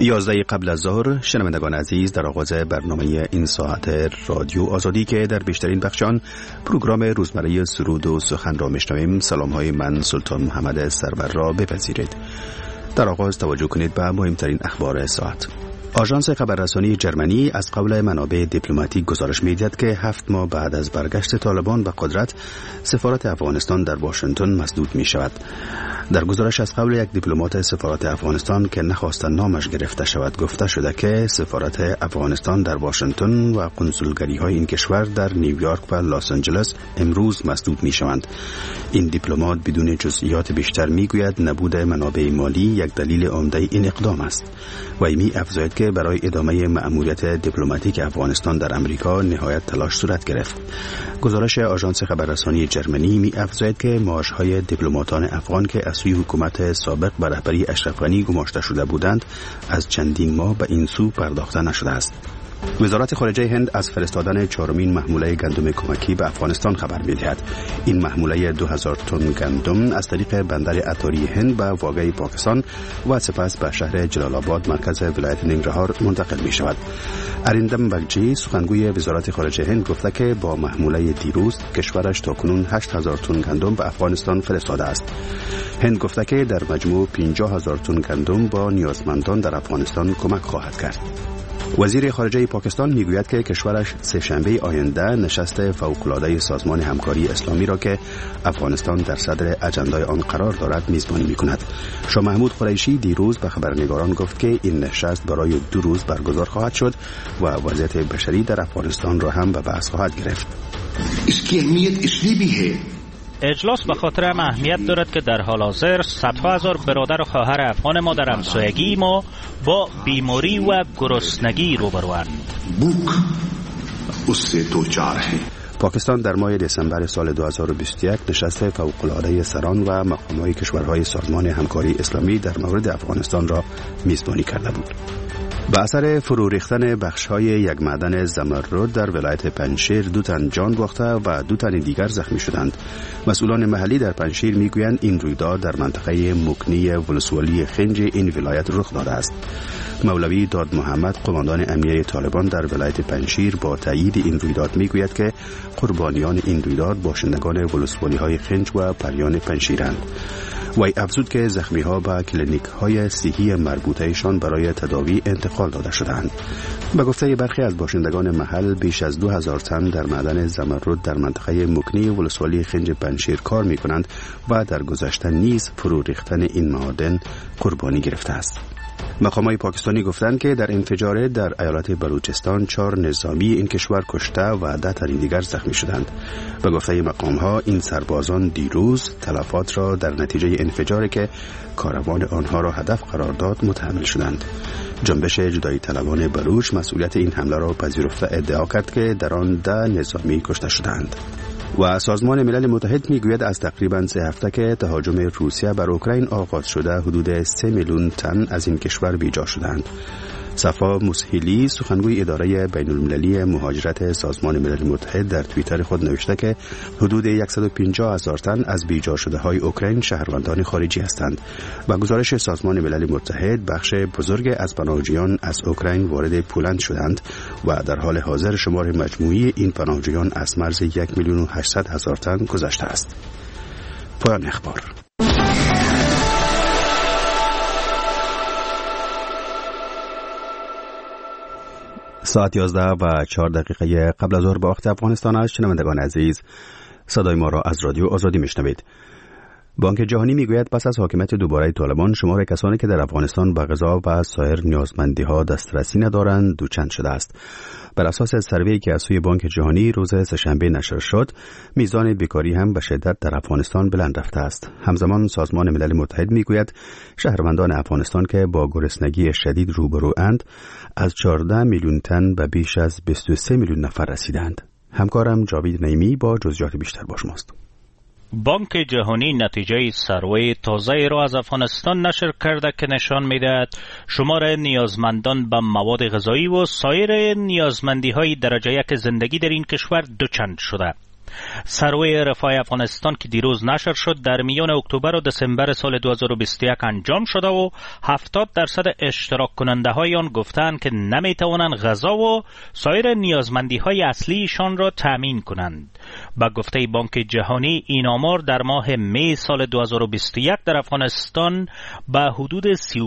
11 قبل از ظهر. شنوندگان عزیز، در آغاز برنامه این ساعت رادیو آزادی که در بیشترین بخش آن پروگرام روزمره سرود و سخن را میشنویم، سلام‌های من سلطان محمد سرور را بپذیرید. در آغاز توجه کنید به مهمترین اخبار ساعت. آژانس خبررسانی جرمنی از قول منابع دیپلماتیک گزارش می‌دهد که 7 ماه بعد از برگشت طالبان به قدرت، سفارت افغانستان در واشنگتن مسدود می‌شود. در گزارش از قول یک دیپلمات سفارت افغانستان که نخواست نامش گرفته شود، گفته شده که سفارت افغانستان در واشنگتن و قنسولگری‌های این کشور در نیویورک و لس آنجلس امروز مسدود می‌شوند. این دیپلمات بدون جزئیات بیشتر می‌گوید نبود منابع مالی یک دلیل عمده این اقدام است و افزاید که برای ادامه مأموریت دیپلماتیک افغانستان در امریکا نهایت تلاش صورت گرفت. گزارش آژانس خبررسانی جرمنی می افزاید که معاشهای دیپلماتان افغان که از سوی حکومت سابق به رهبری اشرف غنی گماشته شده بودند از چندین ماه به این سو پرداخته نشده است. وزارت خارجه هند از فرستادن 4مین محموله گندم کمکی به افغانستان خبر می‌دهد. این محموله 2000 تن گندم از طریق بندر اتاری هند به واگه پاکستان و سپس به شهر جلال آباد مرکز ولایت ننگرهار منتقل می‌شود. اریندم بگچی سخنگوی وزارت خارجه هند گفته که با محموله دیروز کشورش تاکنون 8000 تن گندم به افغانستان فرستاده است. هند گفته که در مجموع 50000 تن گندم با نیازمندان در افغانستان کمک خواهد کرد. وزیر خارجه پاکستان میگوید که کشورش سه‌شنبه آینده نشست فوق‌العاده سازمان همکاری اسلامی را که افغانستان در صدر اجندای آن قرار دارد میزبانی میکند. شاه محمود قریشی دیروز به خبرنگاران گفت که این نشست برای 2 روز برگزار خواهد شد و وضعیت بشری در افغانستان را هم به بحث خواهد گرفت. इसकी अहमियत इसलिए भी है. اجلاس به خاطر اهمیت دارد که در حال حاضر صدها هزار برادر و خواهر افغان ما در همسایگی ما با بیماری و گرسنگی روبروند. भूख उससे दो चार है. پاکستان در ماه دسامبر سال 2021 نشست فوق‌العاده سران و مقام‌های کشورهای سازمان همکاری اسلامی در مورد افغانستان را میزبانی کرده بود. به اثر فرو ریختن بخش‌های یک معدن زمرد در ولایت پنجشیر 2 تن جان باخته و 2 تن دیگر زخمی شدند. مسئولان محلی در پنجشیر میگویند این رویداد در منطقه مکنی ولسوالی خنج این ولایت رخ داده است. مولوی داد محمد قماندان امنیه طالبان در ولایت پنجشیر با تایید این رویداد میگوید که قربانیان این رویداد باشندگان ولسوالی‌های خنج و پریان پنجشیرند. وی افزود که زخمی‌ها به کلینیک‌های صحی مربوطه‌شان برای تداوی انتقال داده شدند. به گفته برخی از باشندگان محل بیش از 2000 تن در معدن زمرد در منطقه مکنی ولسوالی خنج پنجشیر کار می‌کنند و در گذشته نیز فرو ریختن این معادن قربانی گرفته است. مقامات پاکستانی گفتند که در انفجار در ایالت بلوچستان 4 نظامی این کشور کشته و 10 تن دیگر زخمی شدند. به گفته مقام‌ها این سربازان دیروز تلفات را در نتیجه انفجاری که کاروان آنها را هدف قرار داد متحمل شدند. جنبش جدایی طلبان بلوچ مسئولیت این حمله را پذیرفته ادعا کرد که در آن 10 نظامی کشته شدند. و سازمان ملل متحد میگوید از تقریباً 3 هفته که تهاجم روسیه بر اوکراین آغاز شده حدود 3 میلیون تن از این کشور بیجا شدند. صفا مسهیلی سخنگوی اداره بین المللی مهاجرت سازمان ملل متحد در توییتر خود نوشته که حدود 150,000 تن از بیجا شده های اوکراین شهروندان خارجی هستند. با گزارش سازمان ملل متحد بخش بزرگ از پناهجویان از اوکراین وارد پولند شدند و در حال حاضر شمار مجموعی این پناهجویان از مرز 1,800,000 تن گذشته است. پایان اخبار. ساعت 11:04 قبل از ظهر به وقت افغانستان است. شنوندگان عزیز، صدای ما را از رادیو آزادی میشنوید. بانک جهانی میگوید پس از حاکمیت دوباره طالبان شمار کسانی که در افغانستان به غذا و سایر نیازمندی‌ها دسترسی ندارند دوچند شده است. بر اساس سروی که از سوی بانک جهانی روز سه‌شنبه نشر شد، میزان بیکاری هم به شدت در افغانستان بلند رفته است. همزمان سازمان ملل متحد میگوید شهروندان افغانستان که با گرسنگی شدید روبرواند از 14 میلیون تن به بیش از 23 میلیون نفر رسیدند. همکارم جاوید نعیمی با جزئیات بیشتر با شماست. بانک جهانی نتیجه سروی تازه را از افغانستان نشر کرده که نشان می‌دهد شمار نیازمندان به مواد غذایی و سایر نیازمندی‌های درجه یک زندگی در این کشور دوچند شده. سروی رفاه افغانستان که دیروز نشر شد در میان اکتبر و دسامبر سال 2021 انجام شده و 70% اشتراک کننده های آن گفتند که نمیتوانند غذا و سایر نیازمندی های اصلیشان را تامین کنند. با گفته بانک جهانی این آمار در ماه می سال 2021 در افغانستان به حدود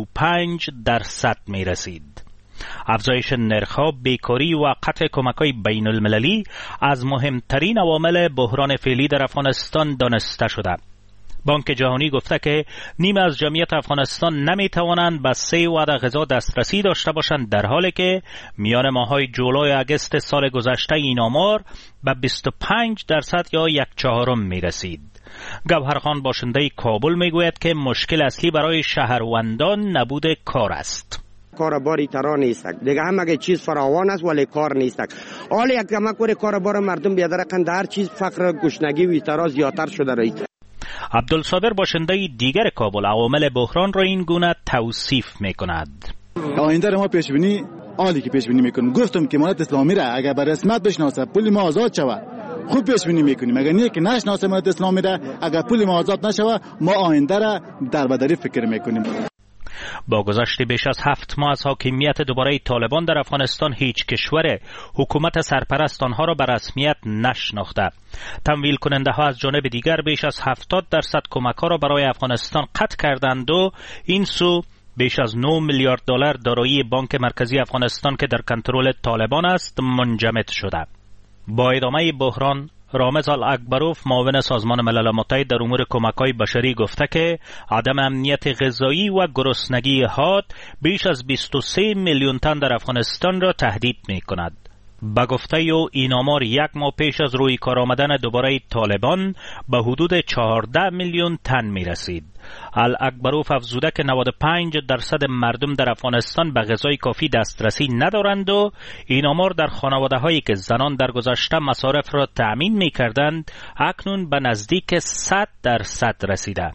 35% می رسید. افزایش نرخ‌ها، بیکاری و قطع کمک‌های بین المللی از مهمترین عوامل بحران فعلی در افغانستان دانسته شده. بانک جهانی گفته که نیم از جمعیت افغانستان نمی‌توانند به 3 وعده غذا دسترسی داشته باشند، در حالی که میان ماه‌های جولای و آگوست سال گذشته این آمار به 25% یا 1/4 می‌رسید. گوهرخان باشنده کابل می‌گوید که مشکل اصلی برای شهروندان نبود کار است. کارباری ترا نیست دیگه، همه چیز فراوان است ولی کار نیست. حالا یک کمک کنه کاربار مردم بیادرکند، هر چیز فقر، گشنگی و اعتراض زیادتر شده رئیس. عبدالصابر باشنده دیگر کابل عوامل بحران را این گونه توصیف میکند. آینده ما پیش بینی عالی که پیش بینی میکنیم. گفتم که امارت اسلامی را اگر به رسمیت بشناسه، پول ما آزاد شود، خوب پیش بینی میکنیم. اگر نه که نشناسه امارت اسلامی را، اگر پول ما آزاد نشود، ما آینده را در بدری فکر میکنیم. با گذشت بیش از 7 ماه از حاکمیت دوباره طالبان در افغانستان، هیچ کشور حکومت سرپرست آنها را به رسمیت نشناخته. تمویل کننده ها از جانب دیگر بیش از 70% کمک ها را برای افغانستان قطع کردند و این سو بیش از 9 میلیارد دلار دارایی بانک مرکزی افغانستان که در کنترل طالبان است منجمد شده. با ادامه بحران، رامز الاکبروف معاون سازمان ملل متحد در امور کمک‌های بشری گفته که عدم امنیت غذایی و گرسنگی حاد بیش از 23 میلیون تن در افغانستان را تهدید می‌کند. با گفته او این آمار 1 ماه پیش از روی کار آمدن دوباره طالبان به حدود 14 میلیون تن می‌رسید. الاکبروف افزوده که 95% مردم در افغانستان به غذای کافی دسترسی ندارند و این آمار در خانواده‌هایی که زنان در گذشته مصارف را تأمین می‌کردند اکنون به نزدیک 100% رسیده.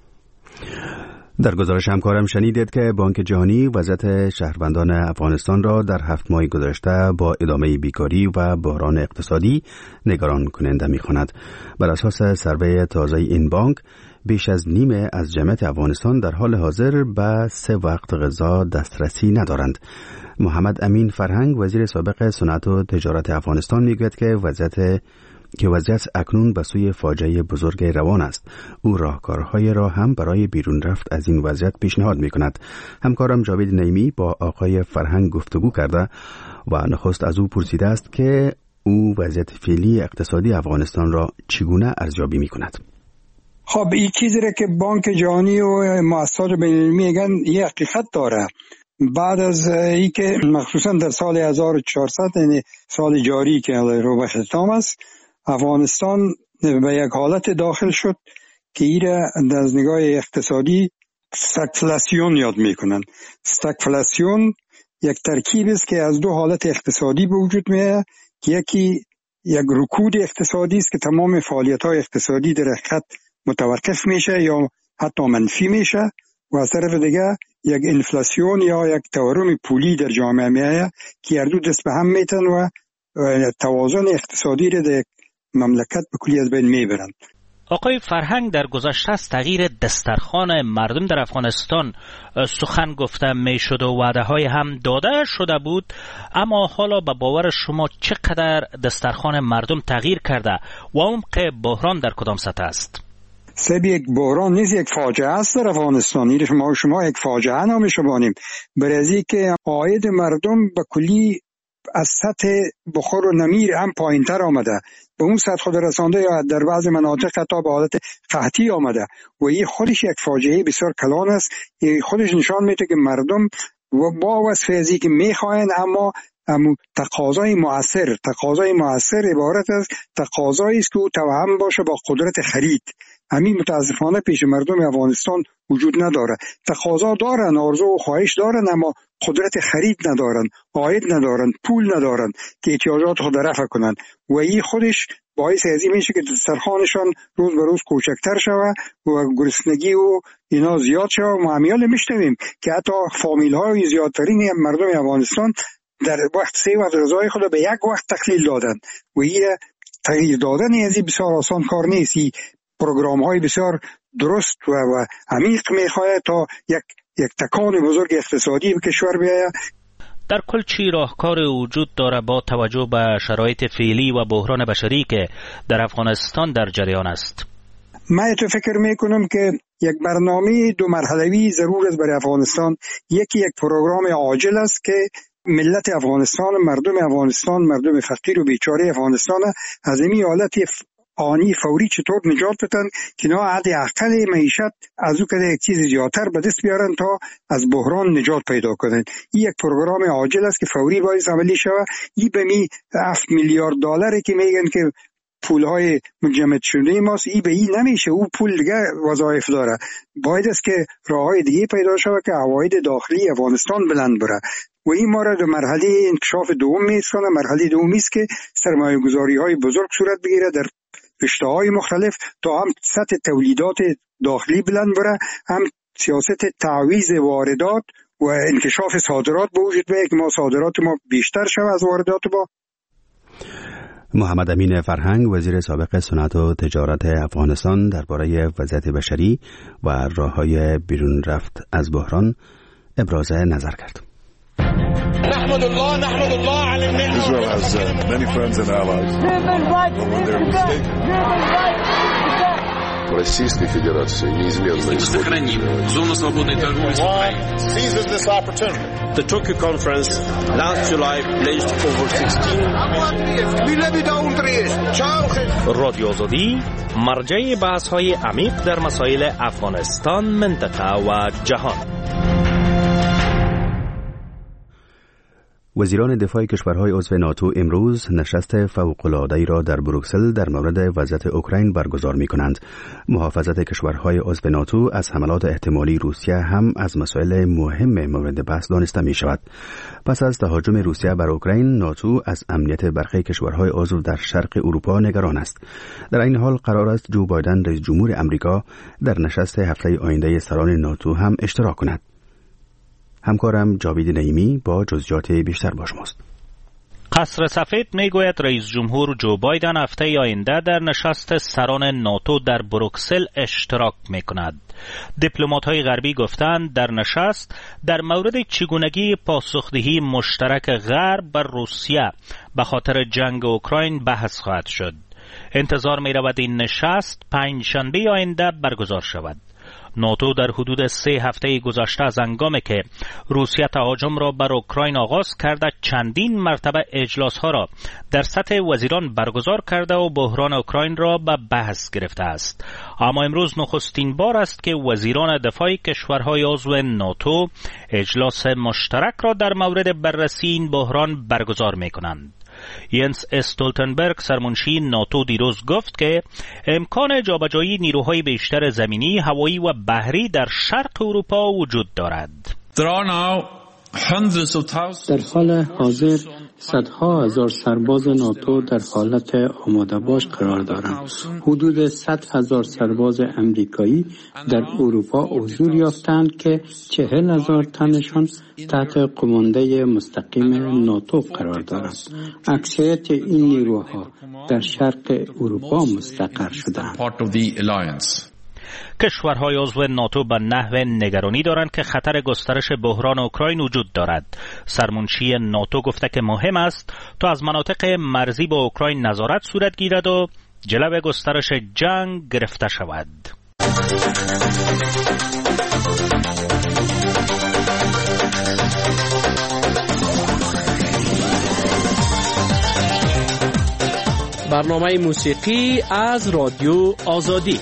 در گزارش همکارم شنیدید که بانک جهانی وضعیت شهروندان افغانستان را در 7 ماه گذشته با ادامه بیکاری و بحران اقتصادی نگران کننده می‌خواند. بر اساس سروی تازه این بانک، بیش از نیمه از جمعیت افغانستان در حال حاضر به 3 وقت غذا دسترسی ندارند. محمد امین فرهنگ، وزیر سابق صنعت و تجارت افغانستان، میگوید که وضعیت اکنون به سوی فاجعه بزرگ روان است. او راهکارهای را هم برای بیرون رفت از این وضعیت پیشنهاد می‌کند. همکارم جاوید نیمی با آقای فرهنگ گفتگو کرده و نخست از او پرسیده است که او وضعیت فعلی اقتصادی افغانستان را چگونه ارزیابی می‌کند. خب این چیزی را که بانک جهانی و مؤسسات بین‌المللی میگن یه حقیقت داره. بعد از اینکه مخصوصا در سال 1400 یعنی سال جاری که رو به ختام است، افغانستان به یک حالت داخل شد که ایره از نگاه اقتصادی استگفلاسیون یاد میکنن. استگفلاسیون یک ترکیب است که از 2 حالت اقتصادی به وجود میاد که یکی یک رکود اقتصادی است که تمام فعالیت‌های اقتصادی در حقیقت متوقف میشه یا حتی منفی میشه، و از طرف دیگه یک انفلاسیون یا یک تورم پولی در جامعه میاد که هر دو دست به هم میتن و توازن اقتصادی را در مملکت به کلی از بین میبرند. آقای فرهنگ، در گذشته از تغییر دسترخوان مردم در افغانستان سخن گفته میشد و وعده های هم داده شده بود، اما حالا به باور شما چقدر دسترخوان مردم تغییر کرده و عمق بحران در کدام سطح است؟ سب یک بحران نیست، یک فاجعه است در افغانستان. این شما یک فاجعه نامش بانیم، برای که عاید مردم به کلی از سطح بخور و نمیر هم پایین تر آمده، به اون سطح خود رسانده یا در بعض مناطق حتی به حالت قحطی آمده و این خودش یک فاجعه بسیار کلان است. این خودش نشان میده که مردم با وصف ازی که میخواین اما تقاضای مؤثر عبارت از تقاضایی است که توأم باشه با قدرت خرید. همین متاسفانه پیش مردم افغانستان وجود نداره. تقاضا دارن، آرزو و خواهش دارن، اما قدرت خرید ندارن، عاید ندارن، پول ندارن که احتیاجات خود رفع کنن و این خودش باعث ازی میشه که دسترخوانشان روز به روز کوچکتر شوه و گرسنگی و اینا زیاد شوه. ما همیال میشنویم که حتی فامیل های زیادترین مردم افغانستان در وقت 3 وقت غذای خود به 1 وقت تقلیل دادن و این تغییر دادن از این بسیار آسان کار نیست. پروگرام های بسیار درست و عمیق میخواهد تا یک تکان بزرگ اقتصادی به کشور بیاید. در کل چی راهکار وجود داره با توجه به شرایط فعلی و بحران بشری که در افغانستان در جریان است؟ من تو فکر میکنم که یک برنامه 2 مرحله‌ای ضرور است برای افغانستان. یک پروگرام عاجل است که ملت افغانستان، مردم فقیر و بیچاره افغانستان از این حالت آنی فوری چطور نجات بدن که نه حداقل معیشت از او که یک چیز زیادتر به دست بیارن تا از بحران نجات پیدا کنن. این یک پروگرام عاجل است که فوری باید عملی شود. این به می 7 میلیارد دلاری که میگن که پولهای مجمد شده ماست، این به این نمیشه. او پول دیگه وظایف داره. باید است که راههای دیگه پیدا شود که عواید داخلی افغانستان بلند بره و این ما را در مرحله انکشاف دوم میرسونه. مرحله دومی است که سرمایه گذاری های بزرگ صورت بگیره در رشته های مختلف تا هم سطح تولیدات داخلی بلند بره، هم سیاست تعویض واردات و انکشاف صادرات به وجود بیاید که ما صادرات ما بیشتر شود از واردات ما. محمد امین فرهنگ، وزیر سابق صنعت و تجارت افغانستان، درباره وضعیت بشری و راه‌های بیرون رفت از بحران ابراز نظر کرد. نحمد الله على النعمة. Israel has many friends and allies. Российской Федерации неизменно сохраним зону свободной торговли с Украиной. Seizes this opportunity. The Tokyo conference last July pledged over 16 رادیو آزادی مرجع بحث‌های عمیق در مسائل افغانستان، منطقه و جهان. وزیران دفاع کشورهای عضو ناتو امروز نشست فوق‌العاده‌ای را در بروکسل در مورد وضعیت اوکراین برگزار می‌کنند. محافظت کشورهای عضو ناتو از حملات احتمالی روسیه هم از مسائل مهم مورد بحث دانسته می‌شود. پس از تهاجم روسیه بر اوکراین، ناتو از امنیت برخی کشورهای عضو در شرق اروپا نگران است. در این حال قرار است جو بایدن رئیس جمهور آمریکا در نشست هفته آینده سران ناتو هم اشتراک کند. همکارم جاوید نعیمی با جزئیات بیشتر با شماست. قصر سفید میگوید رئیس جمهور جو بایدن هفته آینده در نشست سران ناتو در بروکسل اشتراک میکند. دیپلمات‌های غربی گفتند در نشست در مورد چگونگی پاسخدهی مشترک غرب بر روسیه به خاطر جنگ اوکراین بحث خواهد شد. انتظار می‌رود این نشست پنجشنبه آینده برگزار شود. ناتو در حدود 3 هفته گذشته از هنگامی که روسیه تهاجم را بر اوکراین آغاز کرده چندین مرتبه اجلاس‌ها را در سطح وزیران برگزار کرده و بحران اوکراین را به بحث گرفته است. اما امروز نخستین بار است که وزیران دفاع کشورهای عضو ناتو اجلاس مشترک را در مورد بررسی این بحران برگزار می‌کنند. ینس استولتنبرگ سرمنشی ناتو دیروز گفت که امکان جابجایی نیروهای بیشتر زمینی، هوایی و بحری در شرق اروپا وجود دارد. در حال حاضر صدها هزار سرباز ناتو در حالت آماده باش قرار دارند. حدود 100,000 سرباز امریکایی در اروپا حضور یافتند که 40,000 تنشان تحت قمانده مستقیم ناتو قرار دارند. اکثریت این نیروها در شرق اروپا مستقر شدند. کشورهای عضو ناتو به نحو نگرانی دارند که خطر گسترش بحران اوکراین وجود دارد. سرمنشی ناتو گفته که مهم است تا از مناطق مرزی با اوکراین نظارت صورت گیرد و جلو گسترش جنگ گرفته شود. برنامه موسیقی از رادیو آزادی.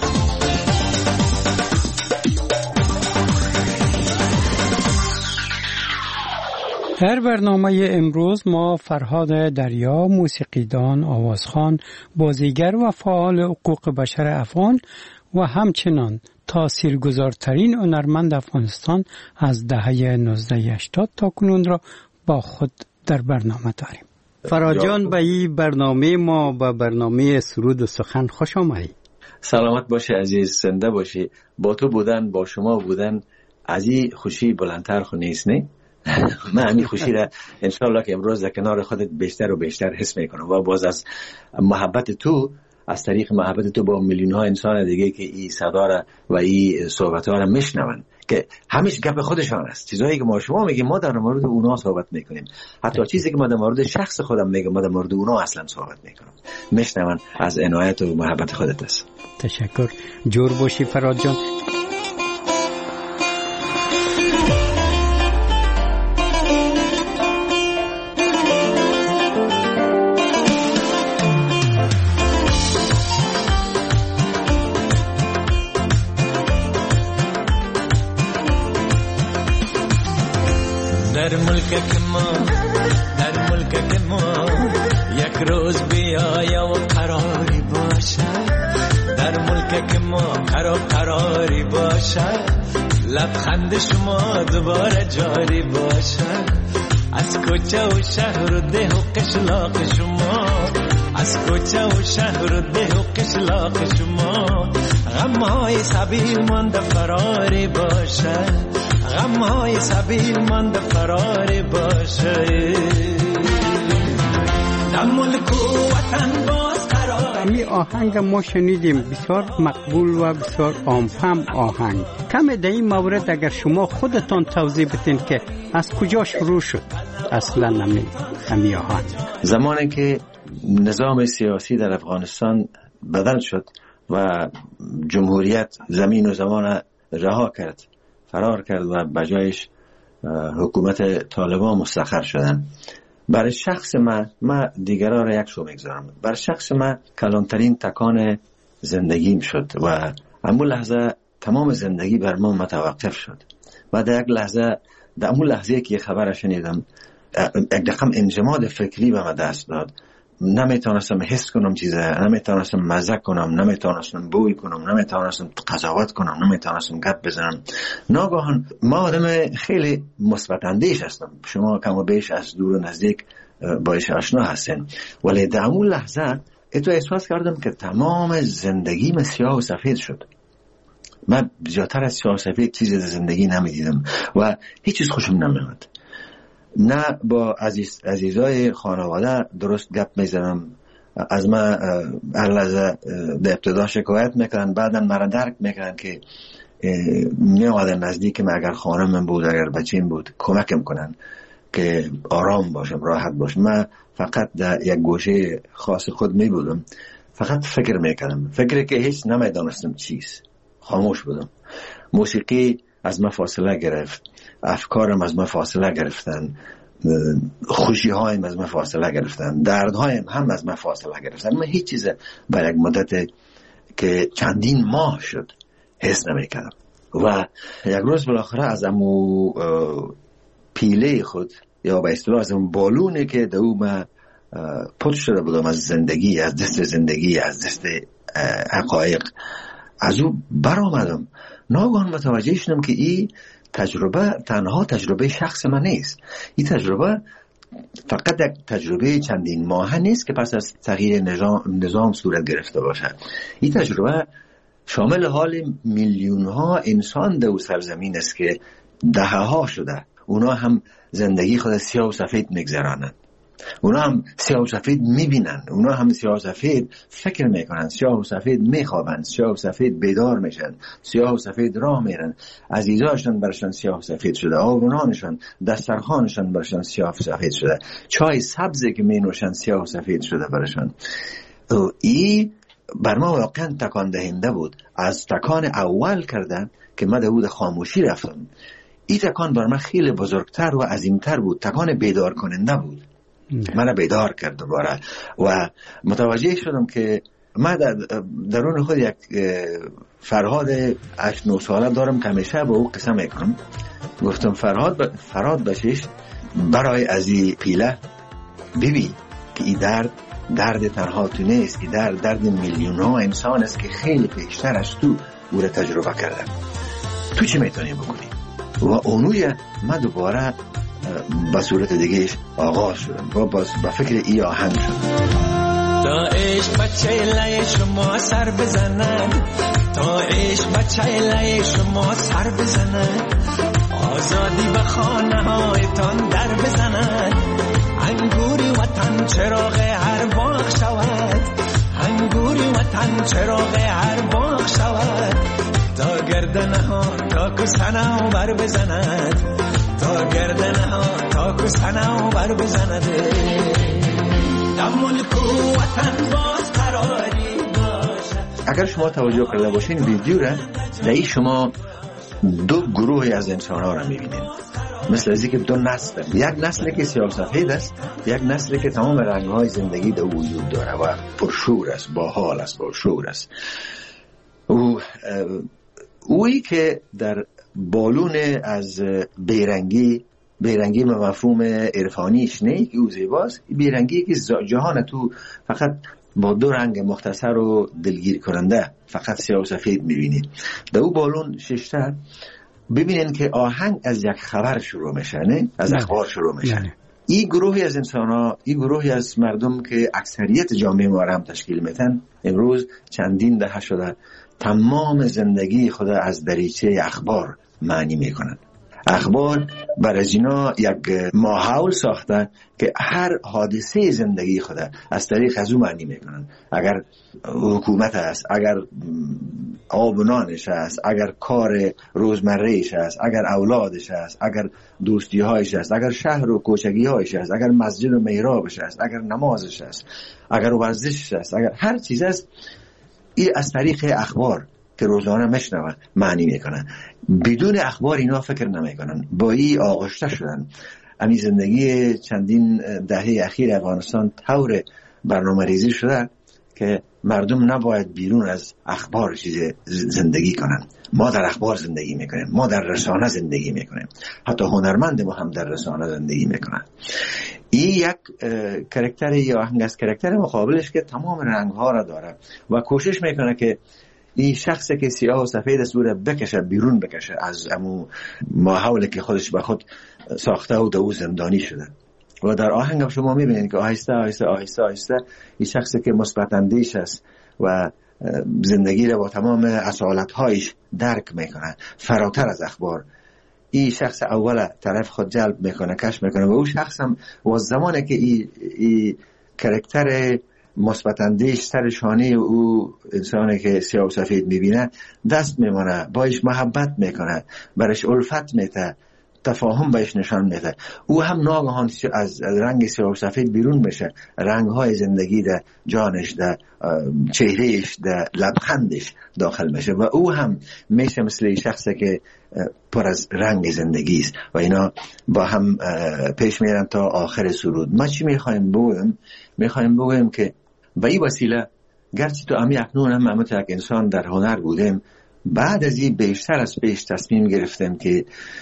در برنامه امروز ما فرهاد دریا، موسیقیدان، آوازخوان، بازیگر و فعال حقوق بشر افغان و همچنان تاثیرگذارترین هنرمند افغانستان از دهه 1980 تا کنون را با خود در برنامه داریم. فرهاد جان، به این برنامه ما، به برنامه سرود و سخن خوش آمدی. سلامت باشی عزیز، زنده باشی. با تو بودن، با شما بودن از این خوشی بلندتر خو نیست نه؟ من همین خوشی را انشاءالله که امروز در کنار خودت بیشتر و بیشتر حس میکنم و باز از محبت تو، از طریق محبت تو با میلیون ها انسان دیگه که این صدا را و این صحبت ها را میشنون که همیشه گپ خودشان است. چیزایی که ما شما میگیم ما در مورد اونا صحبت میکنیم، حتی چیزی که ما در مورد شخص خودم میگم ما در مورد اونا اصلا صحبت میکنم. میشنون از عنایت و محبت خودت است. تشکر. جور باشی فراد جان. در ملک که ما یک روز بیایا و قراری باشه، در ملک که ما قراری باشه، لبخند شما دوباره جاری باشه، از کوچه و شهر و ده و قشلاق شما، از کوچه و شهر و ده و قشلاق شما، غمهای سبیل مانده فراری باشه، غمهای سبیل مانده فراری باشه، در ملک و وطن باز قرار. امی آهنگ ما شنیدیم، بسیار مقبول و بسیار عامفهم آهنگ. کم در این مورد اگر شما خودتان توضیح بدین که از کجا شروع شد اصلا امی آهنگ؟ زمانی که نظام سیاسی در افغانستان بدل شد و جمهوریت زمین و زمان رها کرد، فرار کرد و بجایش حکومت طالبان مستقر شدن، برای شخص من دیگرها را یک شو میگذارم، برای شخص من کلانترین تکان زندگیم شد و همون لحظه تمام زندگی بر من متوقف شد و در یک لحظه، در همون لحظه که خبر شنیدم، یک رقم انجماد فکری به من دست داد. نمیتونستم حس کنم چیزه، نمیتونستم مزه کنم، نمیتونستم بوی کنم، نمیتونستم قضاوت کنم، نمیتونستم گپ بزنم. ناگهان ما آدم خیلی مثبت اندیش هستم، شما کم و بیش از دور و نزدیک باش آشنا هستین، ولی در اون لحظه اتو احساس کردم که تمام زندگیم سیاه و سفید شد. من زیادتر از سیاه و سفید چیزی در زندگی نمیدیدم و هیچ چیز خوشم نمیاد. نه با عزیزای خانواده درست گپ میزنم، از من هر لحظه در ابتدا شکایت میکنن، بعدا مرا درک میکنن که میامدن نزدیکم، اگر خانمم بود، اگر بچیم بود کمکم کنن که آرام باشم، راحت باشم. من فقط در یک گوشه خاص خود میبودم، فقط فکر میکردم، فکری که هیچ نمیدانستم چیز. خاموش بودم. موسیقی از من فاصله گرفت، افکارم از من فاصله گرفتن، خوشی هایم از من فاصله گرفتن، دردهایم هم از من فاصله گرفتن. من هیچ چیز برای یک مدت که چندین ماه شد حس نمی‌کردم و یک روز بالاخره از امو پیله خود، یا به اصطلاح از اون بالونی که در او من پت شده بودم از زندگی، از دست زندگی، از دست حقایق، از او برآمدم. ناگهان متوجه شدم که این تجربه تنها تجربه شخص من نیست. این تجربه فقط یک تجربه چندین ماه نیست که پس از تغییر نظام صورت گرفته باشد. این تجربه شامل حال میلیون ها انسان در سرزمین است که دهه‌ها شده اونا هم زندگی خود سیاه و سفید میگذرانند، اونا هم سیاه و سفید میبینن، اونا هم سیاه و سفید فکر میکنن، سیاه و سفید میخوابن، سیاه و سفید بیدار میشن، سیاه و سفید راه میرن، عزیزاشون برشان سیاه و سفید شده، آبونانشان، دسترخوانشان برشان سیاه و سفید شده، چای سبزی که مینوشن سیاه و سفید شده برشان. این بر ما واقعا تکان دهنده بود. از تکان اول کردن که من در خاموشی رفتم، این تکان بر من خیلی بزرگتر و عظیمتر بود، تکان بیدار کننده بود. من بیدار کرد دوباره و متوجه شدم که من درون خود یک فرهاد 8-9 ساله دارم که همیشه با او قصه میکنم. گفتم فرهاد بشیش برای از این پیله ببین که این درد تنها تو نیست، این درد میلیون ها انسان است که خیلی بیشتر از تو او را تجربه کردن. تو چی میتونی بکنی؟ و اونوی من دوباره با صورت دیگه آغاز شدم، با فکر ای آهنگ شدم. تا عشق بچه لای شما سر بزنن، تا عشق بچه لای شما سر بزنن، آزادی به خانه هایتان در بزند، انگوری وطن چراغ هر باغ شود، انگوری وطن چراغ هر باغ شود، تا گردن ها تا کسنه بر بزند، تا گردن ها تا کسنه بر بزند، در ملک و وطن باز قراری باشد. اگر شما توجه کرده باشین ویدیو را، در این شما دو گروهی از انسان ها را میبینید، مثل از اینکه دو نسل، یک نسل که سیاه سفید است، یک نسل که تمام رنگ های زندگی در وجود داره و پرشور است، باحال است، پرشور است. اویی که در بالون از بیرنگی به مفهوم عرفانیش نه که او زیباست، بیرنگی که جهان تو فقط با دو رنگ مختصر و دلگیر کننده فقط سیاه و سفید میبینید. در او بالون ششتر ببینین که آهنگ از یک خبر شروع میشه، نه از اخبار شروع میشه. این گروهی از انسان ها، این گروهی از مردم که اکثریت جامعه ما را هم تشکیل میتن، امروز چندین دهه شده تمام زندگی خود از دریچه اخبار معنی میکنن. اخبار برای اینا یک ماحول ساخته که هر حادثه زندگی خود از طریق از او معنی میکنن. اگر حکومت است، اگر آب و نانش است، اگر کار روزمرهش است، اگر اولادش است، اگر دوستی هایش است، اگر شهر و کوچگی هایش است، اگر مسجد و محرابش است، اگر نمازش است، اگر ورزشش است، اگر هر چیز است، این از طریق اخبار که روزانه میشنوه معنی میکنن. بدون اخبار اینا فکر نمیکنن. با این آغشته شدن. امی زندگی چندین دهه اخیر افغانستان طور برنامه ریزی شده که مردم نباید بیرون از اخبار چیز زندگی کنن. ما در اخبار زندگی میکنیم، ما در رسانه زندگی میکنیم، حتی هنرمند ما هم در رسانه زندگی میکنن. این یک کرکتر یا آهنگ از کرکتر مقابلش که تمام رنگ ها را داره و کوشش میکنه که این شخصی که سیاه و سفید است رو بکشه بیرون، بکشه از امو ماحولی که خودش به خود ساخته و دو زندانی شده. و در آهنگ شما میبینید که آهسته آهسته آهسته آهسته این شخصی که مثبت اندیش است و زندگی را با تمام اصالت‌هایش درک میکنه فراتر از اخبار، این شخص اول طرف خود جلب میکنه، کشف میکنه و اون شخص هم و زمانی که این کرکتر مثبت اندیش سر شانه او انسانی که سیاه و سفید میبینه دست میمانه، باش محبت میکنه، برش الفت میته، تفاهم بهش نشان میده. او هم ناگهان از رنگ سیاه و سفید بیرون بشه، رنگ های زندگی در جانش، در چهرهش، در لبخندش داخل میشه و او هم میشه مثل شخصی که پر از رنگ زندگی است و اینا با هم پیش میرن تا آخر سرود. ما چی میخوایم بگویم؟ میخوایم بگویم که به این وسیله گرچه تو امی اکنون هم همه یک انسان در هنر بودیم، بعد از این بیشتر از پیش تصمیم گرفتیم که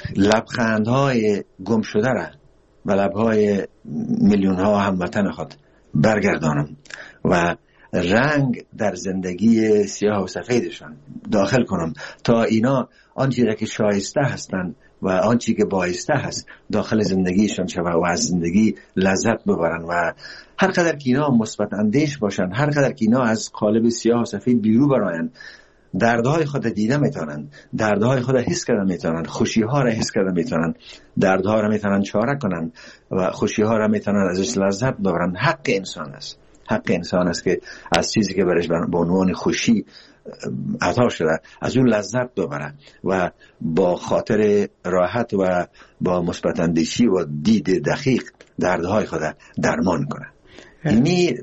لبخندهای گم شده را و لبهای میلیون ها هموطن خود برگردانم و رنگ در زندگی سیاه و سفیدشان داخل کنم تا اینا آنچه که شایسته هستند و آنچه که بایسته هست داخل زندگیشان شود و از زندگی لذت ببرن و هر قدر که اینا مثبت اندیش باشن، هر قدر که اینا از قالب سیاه و سفید بیرون براین، دردهای خود دیده میتونن، دردهای خود حس کرده میتونن، خوشیها را حس کرده میتونن، دردها را میتونن چاره کنن و خوشیها را میتونن ازش لذت ببرن. حق انسان است، حق انسان است که از چیزی که برش به عنوان خوشی عطا شده از اون لذت ببره و با خاطر راحت و با مثبت اندیشی و دید دقیق دردهای خود درمان کنه. اینی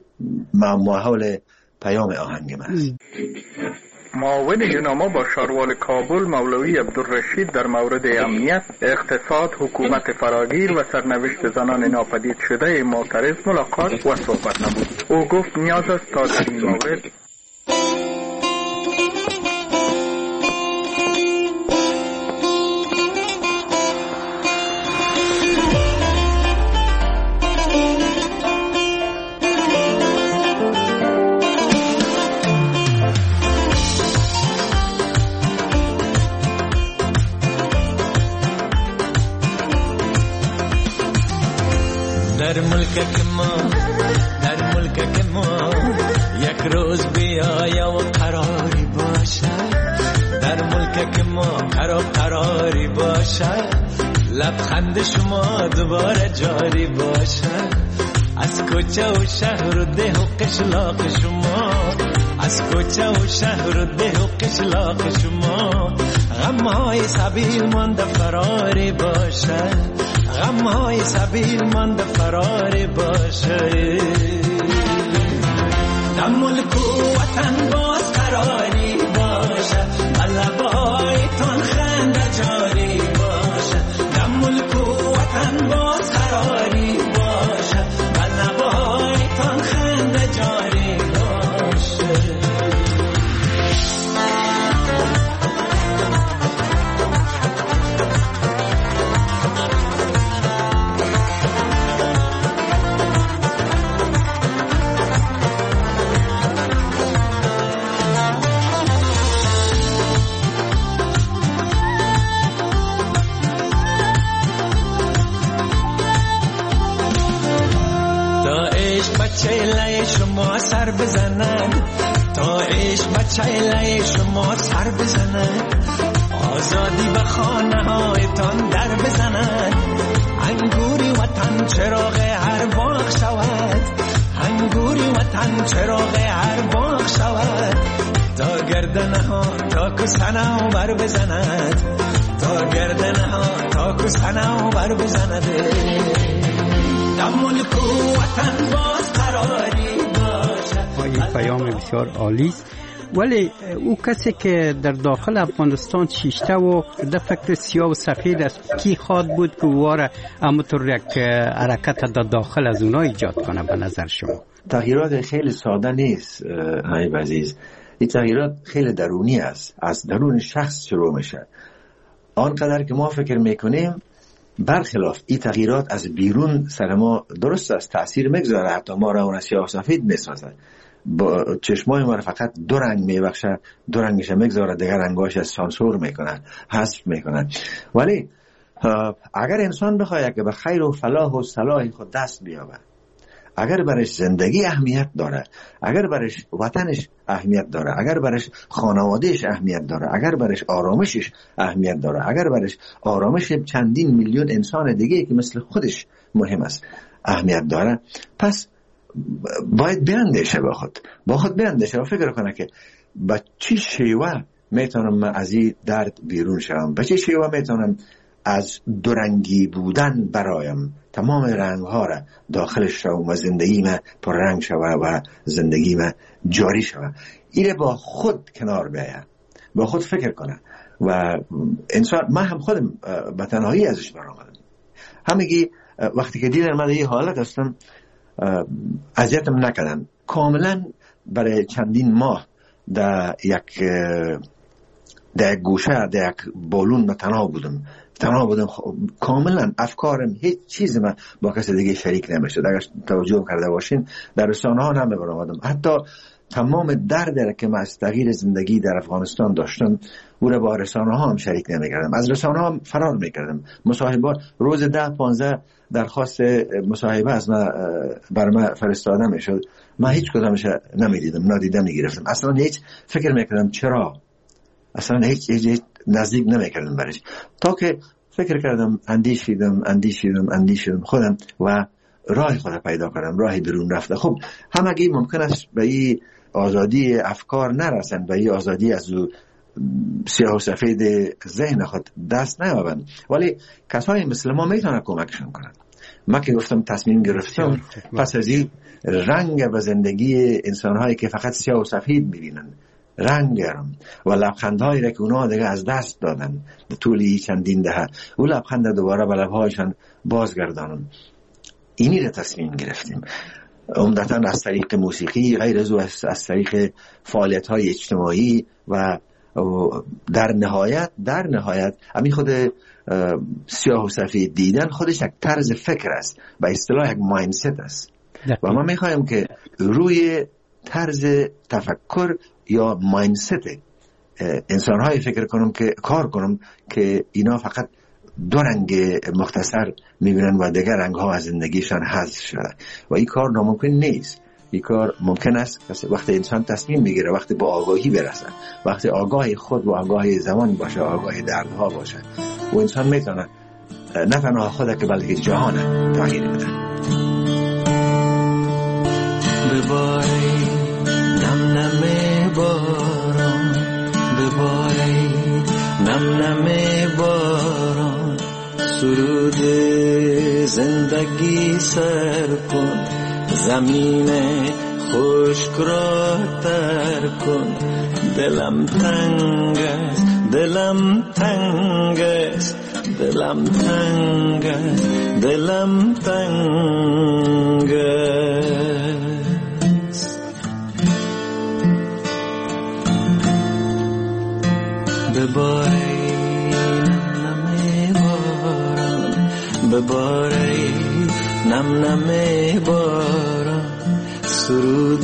ماحول پیام آهنگ من است. معاون یوناما با شاروال کابل مولوی عبدالرشید در مورد امنیت، اقتصاد، حکومت فراگیر و سرنوشت زنان ناپدید شده معترض ملاقات و صحبت نمود. او گفت نیاز است تا در این مورد در ملک ما یک روز بیاید و قراری باشد، در ملک ملک ما قراری باشه لبخند شما دوباره جاری باشه از کوچه و شهر و ده و قشلاق شما از کوچه و شهر و ده و قشلاق شما غمهای سبیل مانده فراری باشه غمهای سبیل مانده فراری باشه در ملک و وطن باز قراری باشه لبایتان خنده جاری باشه در ملک و وطن باز قراری باشه لبایتان خنده جاری باشه چیله شما سر بزنن تا عشق بچیله شما سر بزنن آزادی به خانه هایتان در بزنن انگوری وطن چراغ هر باغ شود انگوری وطن چراغ هر باغ شود تا گردنه ها تا کسنه بر بزند تا گردنه ها تا کسنه بر بزند در ملک و وطن باز قراری باشه. این پیام بسیار عالی است، ولی او کسی که در داخل افغانستان شیشته و در فکر سیاه و سفید است کی خواد بود که واره همونطور یک حرکت در داخل از اونا ایجاد کنه به نظر شما؟ تغییرات خیلی ساده نیست حبیب عزیز، این تغییرات خیلی درونی است، از درون شخص شروع میشه. آنقدر که ما فکر میکنیم برخلاف این تغییرات از بیرون سر ما درست است تأثیر میگذاره، حتی ما را اون سیاه و سفید میسازه، با چشمای ما را فقط دو رنگ میبخشه، دو رنگش میگذاره، دیگر رنگاش از سانسور میکنه، حذف میکنه. ولی اگر انسان بخواد که به خیر و فلاح و صلاح خود دست بیابه، اگر برش زندگی اهمیت داره، اگر برش وطنش اهمیت داره، اگر برش خانوادهش اهمیت داره، اگر برش آرامشش اهمیت داره، اگر برش آرامش چندین میلیون انسان دیگه که مثل خودش مهم است اهمیت داره، پس باید بیندیشه با خود بیندیشه و فکر کنه که با چی شیوه میتونم من از این درد بیرون شوم، با چی شیوه میتونم از دورنگی بودن برایم تمام رنگ ها را داخلش شوم و زندگی من پر رنگ شوه و زندگی من جاری شوه. اینه با خود کنار بیاید، با خود فکر کنه و انسان، من هم خودم به تنهایی ازش برآمدم، همگی وقتی که دیدم من این حالت هستم اذیتم نکردن، کاملا برای چندین ماه در یک گوشه در یک بالون من تنها بودم کاملا افکارم هیچ چیزی من با کسی دیگه شریک نمیشد. اگر توجه کرده باشین در رسانه ها نمیبرم آدم، حتی تمام درد که من از تغییر زندگی در افغانستان داشتم او را با رسانه ها هم شریک نمیکردم، از رسانه ها هم فرار میکردم. مصاحبات روز 10-15 درخواست مصاحبه از من بر من فرستاده میشد، من هیچ کدامش نمیدیدم، نادیده میگرفتم، اصلا هیچ فکر میکردم چرا، اصلا هیچ نزدیک نمیکردم برش، تا که فکر کردم اندیشیدم خودم و راه خود پیدا کردم، راه درون رفته. خب همگی ممکن است به این آزادی افکار نرسن، به این آزادی از سیاه و سفید ذهن خود دست نیابند، ولی کسایی مثل ما میتونن کمکشون کنن. ما که گفتم تصمیم گرفتم پس از این رنگ به زندگی انسانهایی که فقط سیاه و سفید میبینن رنگ گرم و لبخندهایی را که اونا دیگه از دست دادن طولی چندین دهه، او لبخند دوباره به لبهایشان بازگردانن. اینی را تصمیم گرفتیم، عمدتاً از طریق موسیقی، غیر از از طریق فعالیت‌های اجتماعی و در نهایت همین خود سیاه و سفید دیدن خودش یک طرز فکر است، به اصطلاح یک مایندست است و ما می‌خوایم که روی طرز تفکر یا مایندست انسان‌های فکر کنم که کار کنم که اینا فقط دو رنگ مختصر می‌بینن و دیگر رنگ‌ها از زندگیشان حذف شده و این کار ناممکن نیست. این کار ممکن است وقتی انسان تصمیم میگیره، وقتی با آگاهی برسه، وقتی آگاه خود و آگاه زمان باشه، آگاه دردها باشه، و انسان میتونه نه تنها خود که بلکه جهان تغییر بده. بباری نم نم باران، بباری نم نم باران، سرود زندگی سر کن، زمین خشک را تر کن. دلم تنگ است، دلم تنگ است، دلم تنگ است، دلم تنگ است. بباری نم باران، بباری نم نم باران، سرود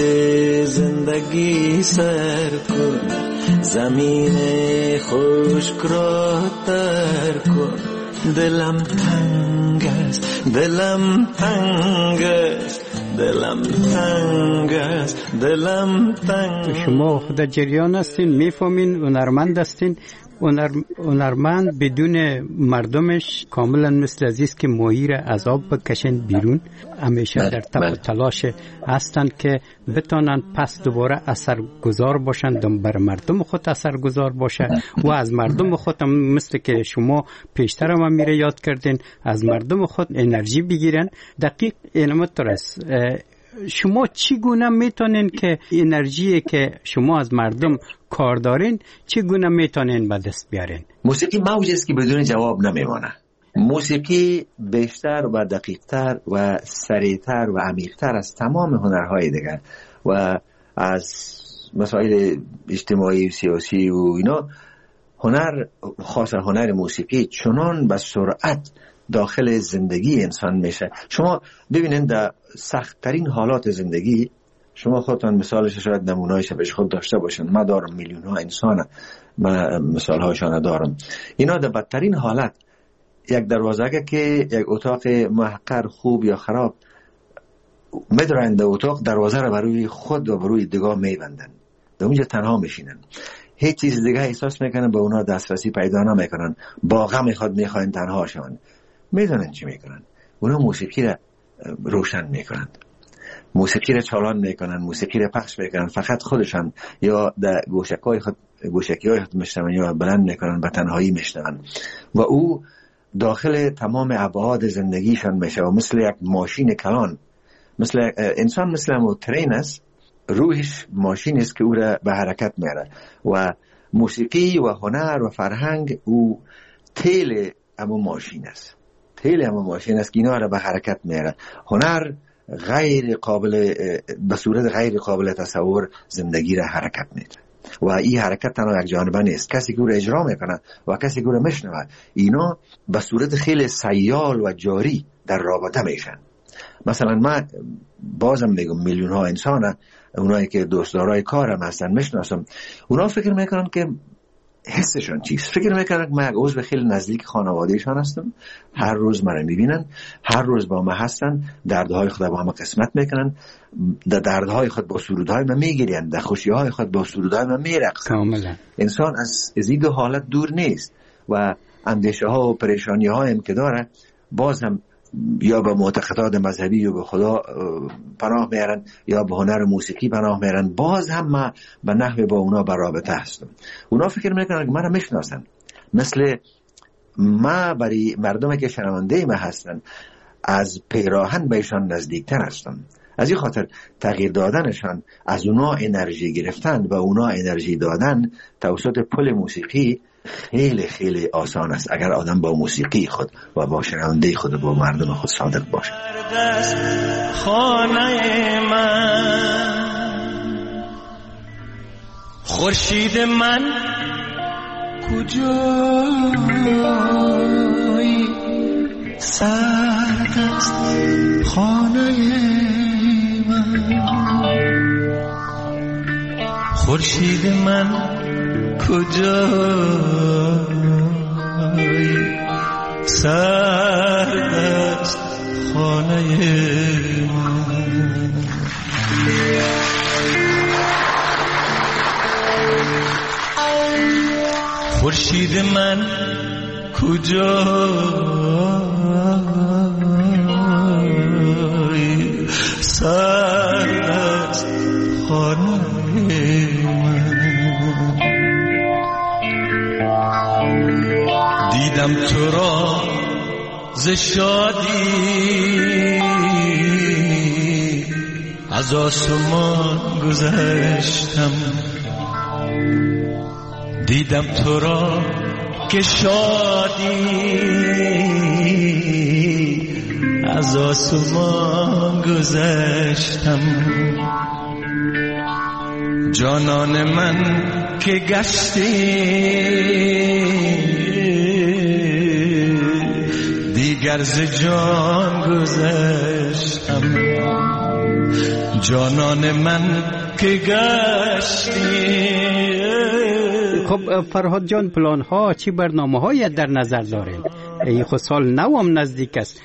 زندگی سر کن، زمین خشک را تر کن. دلم تنگ است، دلم تنگ است، دلم تنگ است، دلم تنگ. شما خود جریان هستین، میفهمین، هنرمند هستین. هنرمند بدون مردمش کاملا مثل عزیز که ماهی را از آب بکشن بیرون، همیشه در تب و تلاش هستند که بتانن پس دوباره اثرگذار باشند، بر مردم خود اثرگذار باشه و از مردم خود هم مثل که شما پیشتر هم میره یاد کردین، از مردم خود انرژی بگیرن. دقیق اینمت است. شما چگونه میتونین که انرژی که شما از مردم کار دارین چگونه میتونین به دست بیارین؟ موسیقی موجی است که بدون جواب نمیمانه. موسیقی بیشتر و دقیقتر و سریعتر و عمیقتر از تمام هنرهای دیگر و از مسائل اجتماعی و سیاسی و اینا، هنر خاصه هنر موسیقی چنان به سرعت داخل زندگی انسان میشه. شما ببینید در سخت‌ترین حالات زندگی، شما خودتان مثالش شاید نمونه‌ایش پیش خود داشته باشند، من دارم میلیون ها انسان، من مثال هاشان دارم. اینا در بدترین حالت یک دروازه که یک اتاق محقر خوب یا خراب میدارن، در اتاق دروازه را بروی خود و بروی دیگاه میبندن، در اونجا تنها میشینن، هیچ چیز دیگه احساس میکنن، به اونا دسترسی پیدا نمیکنن، با غم خود میخواین تنها شون. میدونن چی میکنن؟ اونا موسیقی را روشن میکنن، موسیقی را چالان میکنن، موسیقی را پخش میکنن، فقط خودشان یا در گوشکی های خود میشنون یا بلند میکنن، به تنهایی میشنون و او داخل تمام ابعاد زندگیشان میشه و مثل یک ماشین کلان، مثل انسان مثل ترین است، روحش ماشین است که او را به حرکت میاره و موسیقی و هنر و فرهنگ او تیل اما ماشین است، تیل اما ماشین است که اینا را به حرکت میاره. هنر غیر قابل، به صورت غیر قابل تصور زندگی را حرکت میده و این حرکت تنها یک جانبه نیست، کسی که او را اجرا میکنه و کسی که او را میشنوه، اینا به صورت خیلی سیال و جاری در رابطه میشن. مثلا من بازم میگم میلیون ها انسان، اونایی که دوستدارای کارم هستن میشناسم، اونا فکر میکنن که حسشون چیست، فکر میکنن که من یک عضو خیلی نزدیک خانوادهشان هستم، هر روز من میبینن، هر روز با من هستن، دردهای خود با من قسمت میکنن، در دردهای خود با سرودهای من میگیرن، در خوشیهای خود با سرودهای من میرقصن. انسان از این دو حالت دور نیست و اندیشه ها و پریشانی ها هم که داره، باز هم یا به معتقدات مذهبی یا به خدا پناه میارن یا به هنر موسیقی پناه میارن، باز هم من به نحو با اونا برابطه هستم. اونا فکر میکنن که من را میشناسن، مثل ما برای مردمی که شنونده ما هستن از پیراهن بهشان نزدیکتر هستم. از این خاطر تغییر دادنشان، از اونا انرژی گرفتن و اونا انرژی دادن توسط پل موسیقی خیلی خیلی آسان است اگر آدم با موسیقی خود و با شنونده خود و با مردم خود صادق باشه. خانه من خورشید من کجایی، سرد است خانه من، خورشید من کجایی، سرد است خانه من. خورشید من کجایی سر از خانه من دیدم تو را ز شادی از آسمان گذشتم دیدم تو را که شادی از آسمان گذشتم جانان من که گشتی دیگر ز جان گذشتم جانان من که گشتی. خب فرهاد جان پلان ها چی برنامه هایی در نظر دارین؟ این خود سال نوام نزدیک است.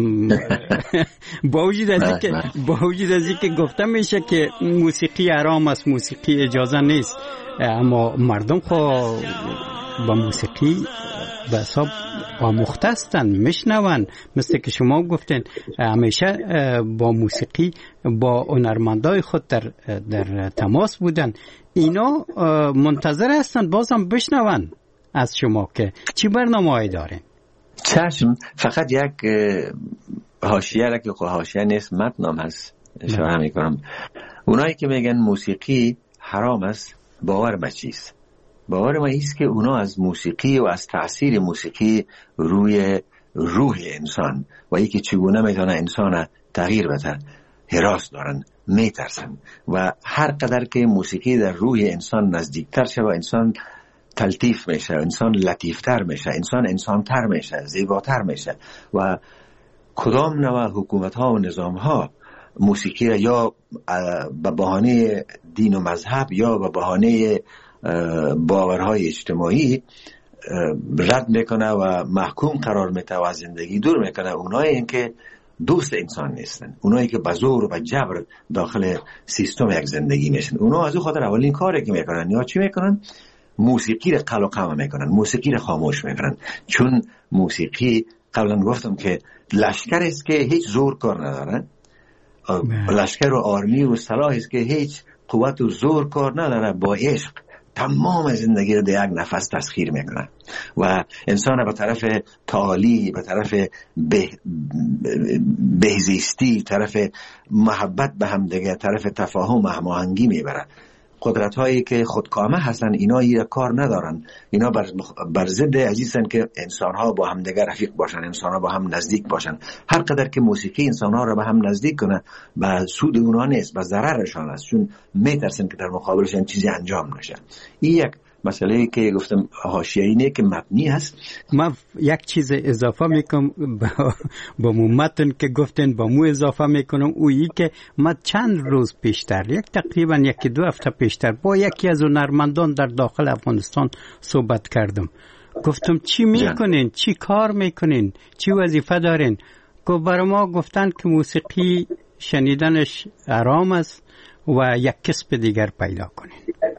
با وجود از اینکه گفته میشه که موسیقی حرام است، موسیقی اجازه نیست، اما مردم خود با موسیقی به حساب آموخته هستند، میشنون. مثل که شما گفتین همیشه با موسیقی با هنرمندای خود در تماس بودن. اینا منتظر هستند بازم بشنون از شما که چی برنامه‌ای دارین. چشم، فقط یک حاشیه را که حاشیه نیست متنم هست اشاره میکنم. اونایی که میگن موسیقی حرام است باور به چیست؟ باور ما ایست که اونا از موسیقی و از تأثیر موسیقی روی روح انسان و ای که چگونه میتونه انسان تغییر بده هراس دارن، میترسن و هر قدر که موسیقی در روح انسان نزدیکتر شه و انسان تلطیف میشه، انسان لطیفتر میشه، انسانتر میشه، زیباتر میشه. و کدام نوع حکومت ها و نظام ها موسیقی را یا به بهانه دین و مذهب یا به بهانه باورهای اجتماعی رد میکنه و محکوم قرار میده و از زندگی دور میکنه، اونایی این که دوست انسان نیستن، اونایی که به زور و به جبر داخل سیستم یک زندگی میشن، اونا از او خاطر اولین کاری که میکنن یا چی میکنن؟ موسیقی را قل و قمع میکنن، موسیقی را خاموش میکنن. چون موسیقی قبلا گفتم که لشکر است که هیچ زور کار نداره، لشکر و آرمی و سلاح است که هیچ قوت و زور کار نداره، با عشق تمام زندگی رو در یک نفس تسخیر میکنه و انسان به طرف تعالی، به طرف بهزیستی، طرف محبت به هم دیگه، طرف تفاهم و هماهنگی میبره. قدرت هایی که خودکامه هستن اینا یه کار ندارن، اینا بر ضد عزیزن که انسان ها با هم دیگه رفیق باشن، انسان ها با هم نزدیک باشن. هر قدر که موسیقی انسان ها رو به هم نزدیک کنه به سود اونا نیست، به ضررشان است، چون میترسن که در مقابلشان چیزی انجام نشه. این یک مسئله که گفتم حاشیه‌ای نه که مبنی هست. من یک چیز اضافه میکنم با متن که گفتن با مو اضافه میکنم، اویی که من چند روز پیشتر تقریبا 1-2 هفته پیشتر با یکی از هنرمندان در داخل افغانستان صحبت کردم. گفتم چی میکنین، چی کار میکنین، چی وظیفه دارین؟ که برای ما گفتن که موسیقی شنیدنش حرام است و یک کسب دیگر پیدا کنین.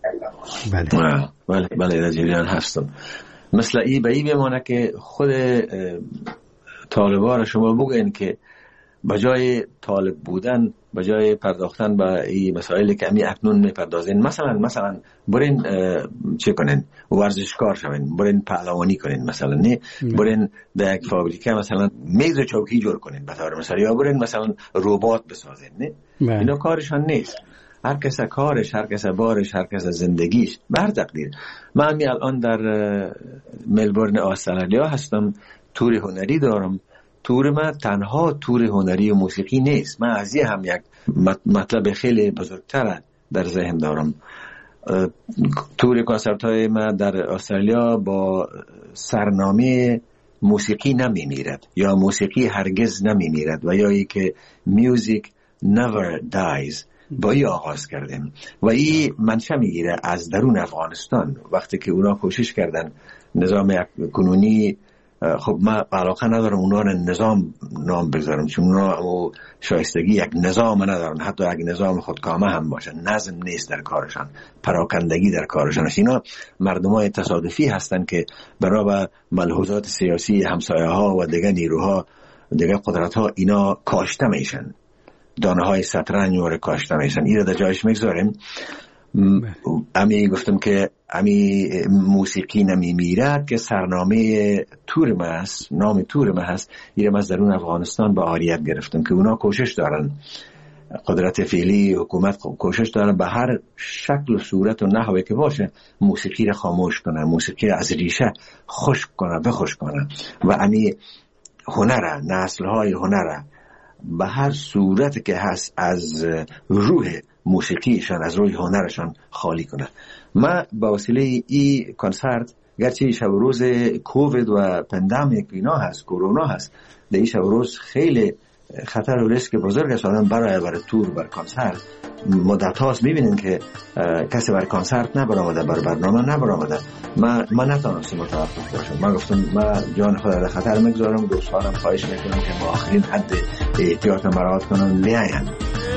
بله در جریان هستم. مثل ای به ای بمانه که خود طالبان شما بگوین که بجای طالب بودن، بجای پرداختن به این مسائلی که امی اکنون میپردازین، مثلا برین چه کنین؟ ورزشکار شوین، برین پهلوانی کنین، مثلا نه برین در یک فابریکه مثلا میز و چوکی جور کنین به طور مثلا، یا برین مثلا ربات بسازین، نه اینا کارشان نیست. هر کس کارش، هر کس بارش، هر کس زندگیش به هر تقدیر. من الان در ملبورن استرالیا هستم، تور هنری دارم. تور من تنها تور هنری و موسیقی نیست، من از هم یک مطلب خیلی بزرگتر در ذهن دارم. تور کنسرت های من در استرالیا با سرنامه موسیقی نمی میرد یا موسیقی هرگز نمی میرد و یا ای که Music Never Dies با ای آغاز کردیم و ای منشأ میگیره از درون افغانستان. وقتی که اونا کوشش کردن نظام کنونی خب من علاقه ندارم اونا رو نظام نام بگذارم، چون اونا شایستگی یک نظام ندارن، حتی یک نظام خودکامه هم باشن، نظم نیست در کارشان، پراکندگی در کارشان است. اینا مردمای تصادفی هستن که برای ملحوظات سیاسی همسایه ها و دیگر نیروها دیگر قدرت ها اینا کاشته میشن، دانه های شطرنج رو کاشته میشن. این رو در جایش میگذاریم. امی گفتم که امی موسیقی نمی میرد که سرنامه تور ما هست، نام تور ما هست. این از درون افغانستان با آریت گرفتم که اونا کوشش دارن، قدرت فعلی حکومت کوشش دارن به هر شکل و صورت و نحوی که باشه موسیقی را خاموش کنن، موسیقی از ریشه خشک کنن، بخشک کنن و امی هنر، نسل‌های هنر به هر صورت که هست از روح موسیقیشان، از روح هنرشان خالی کنه. ما با وسیله این کنسرت، گرچه شب و روز کووید و پندمیک اینا هست، کرونا هست، در این شب و روز خیلی خطر و ریسک بزرگ است برای تور، برای کنسرت. مدت هاست میبینین که کسی برای کنسرت نبرآمده، برای برنامه نبرآمده. ما نتونستیم متوقف باشم. من گفتم من جان خود در خطر میگذارم، دوستانم خواهش میکنم که ما آخرین حد احتیاط مراعات کنن، بیاین.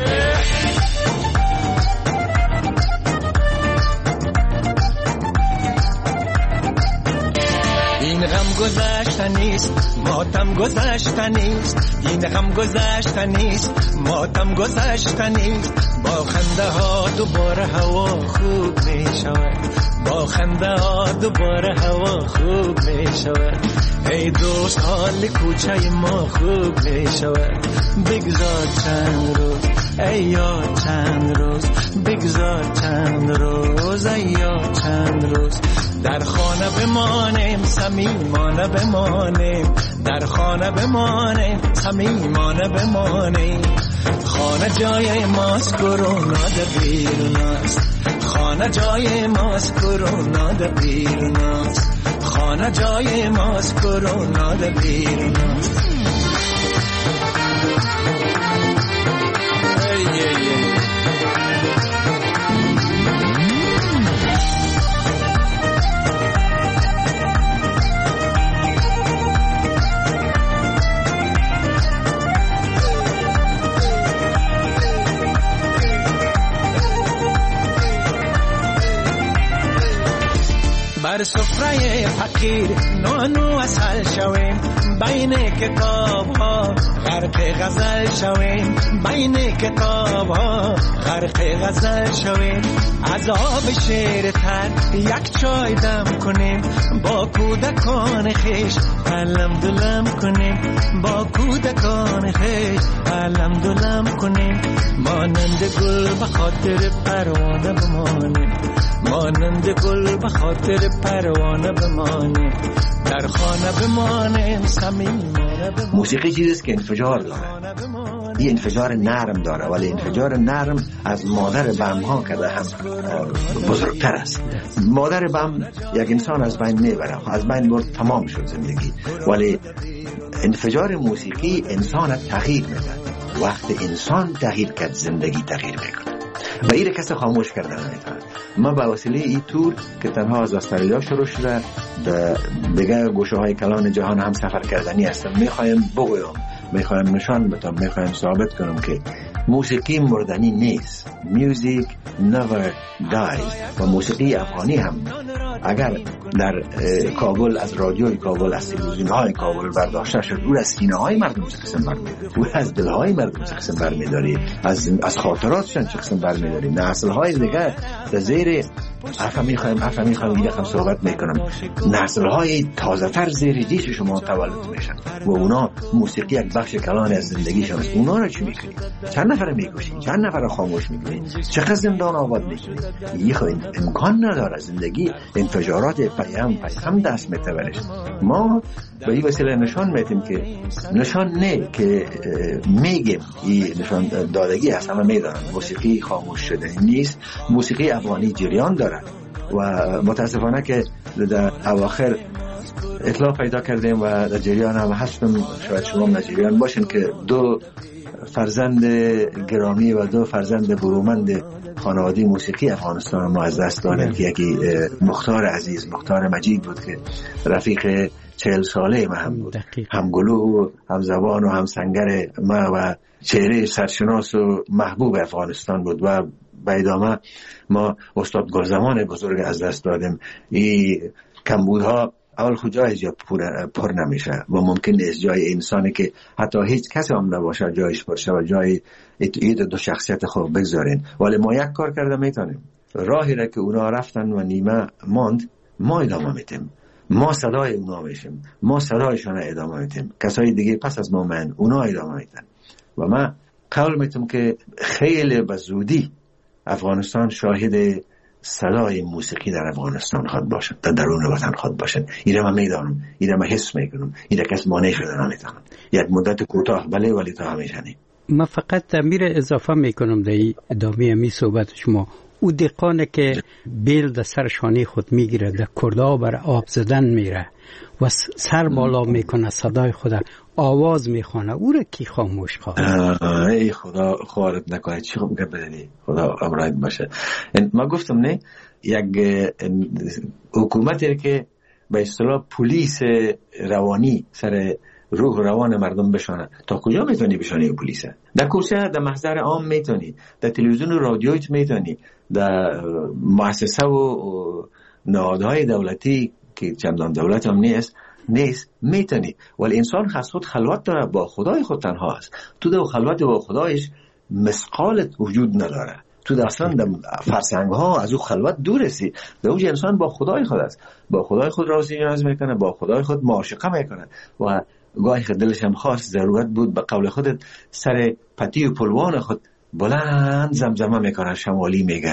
این غم گذشتنیست، ماتم گذشتنیست، این غم گذشتنیست، ماتم گذشتنیست. با خنده ها دوباره هوا خوب می شود، با خنده ها دوباره هوا خوب می شود. ای دوست حال کوچه ما خوب می شود. بگذار چند روز، ای یاد چند روز، بگذار چند روز، ای یاد چند روز. در خانه بمانیم، صمیمانه بمانیم، در خانه بمانیم، صمیمانه بمانیم. خانه جای ماست، کرونا در بیرون است. خانه جای ماست، کرونا در بیرون است. خانه جای ماست، کرونا در بیرون است. بر سفره فقیر نانو اصل شویم، بین کتاب ها غرق غزل شویم، بین کتاب ها غرق غزل شویم. از آب شیر تر یک چای دم کنیم، با کودکان خیش علم دلم کنیم، با کودکان خیش علم دلم کنیم. مانند گل به خاطر پروانه بمانیم، مانند گل به خاطر پروانه بمانیم، در خانه بمانیم، صمیمانه بمانیم. موسیقی چیزیست که انفجار داره، این انفجار نرم داره، ولی انفجار نرم از مادر بم ها که هم بزرگتر است. مادر بم یک انسان از بین میبره، از بین برد تمام شد زندگی، ولی انفجار موسیقی انسان تغییر میده. وقت انسان تغییر کرد، زندگی تغییر میکنه و این کسی خاموش کردن نمیتونه. ما با وسیله این تور که تنها از استرالیا شروع شده، دیگه گوشه های کلان جهان هم سفر کردنی هستم. میخوایم بگویم، میخوایم نشان بدم، میخوایم ثابت کنم که موسیقی مردنی نیست. Music never dies. و موسیقی افغانی هم اگر در کابل از رادیوی کابل، از تلویزیون های کابل برداشته شد، او از سینه های مردم چه قسم برمیداری، او از دل های مردم چه قسم برمیداری، از خاطراتشان چه قسم برمیداری. نسل های دیگه در زیر افهم میخوایم این رقم صحبت میکنم، نسل های تازه تر زیر دیش شما تولد میشن و اونا موسیقی یک بخش کلان از زندگیشان است. اونا رو چی میکنی؟ چند نفر میکشی؟ چند نفر خاموش میکنی؟ چقدر زندان آباد میکنی؟ این امکان نداره. زندگی انفجارات پیام دست میتورش. ما به این وسیله نشان میدیم که نشان نه که میگیم این نشان دادگی هست. همه میدانن موسیقی خاموش شده نیست. موسیقی افغانی جریان داره و متاسفانه که در اواخر اطلاع پیدا کردیم و در جریان هم هستم، شاید شما در جریان باشین که دو فرزند گرامی و دو فرزند برومند خانواده موسیقی افغانستان ما از دست دادیم که یکی مختار عزیز، مختار مجید بود که رفیق 40 ساله ما هم بود، هم گلو هم زبان و هم سنگر ما و چهره سرشناس و محبوب افغانستان بود و به ادامه ما استاد گلزمان بزرگ از دست دادیم. این کمبودها اول خود جایش پر نمیشه و ممکن نیست جای انسانی که حتی هیچ کسی هم نباشه جایش پر شه و جای دو شخصیت خوب بگذارین. ولی ما یک کار کرده میتونیم، راهی را که اونا رفتن و نیمه ماند ما ادامه میتیم، ما صدای اونا میشیم، ما صدایشان ادامه میتیم، کسای دیگه پس از ما من اونا ادامه میتن و من قول میتونم که خیلی به زودی افغانستان شاهد صدای موسیقی در افغانستان خواهد باشد، در درون وطن خواهد باشد. ایره من میدانم، ایره من حس میکنم، ایره کس مانع شده نمیتونم. یک مدت کوتاه بله ولی تا همیشه نیم. من فقط امیر اضافه میکنم در ادامه می صحبت شما. او دقانه که بیل در سر شانه خود میگیره، در کرده بر آب زدن میره و سر بالا میکنه، صدای خود آواز میخوانه، او را کی خاموش خواهد؟ ای خدا خوارد نکنه، چی خوب بدنی، خدا امرایت باشه. ما گفتم نه، یک حکومتی که به اصطلاح پلیس روانی سر روح و روان مردم بشانه، تا کجا میتونی بشانی پلیسه؟ در کوچه، در محضر عام میتونی، در تلویزیون و رادیویت میتونی، در مؤسسه و نهادهای دولتی که چندان دولت هم نیست میتونی. ولی انسان خود خلوت داره، با خدای خود تنها است. تو در خلوت با خدایش مسقالت وجود نداره، تو در اصلا فرسنگ ها از او خلوت دور هستی. در اونجا انسان با خدای خود است، با خدای خود راضی نیاز میکنه، با خدای خود معاشقه میکنه و گاهی خود دلش هم خواست ضرورت بود به قول خودت سر پتی و پلوان خود بلند زمزمه میکنه، شمالی میگه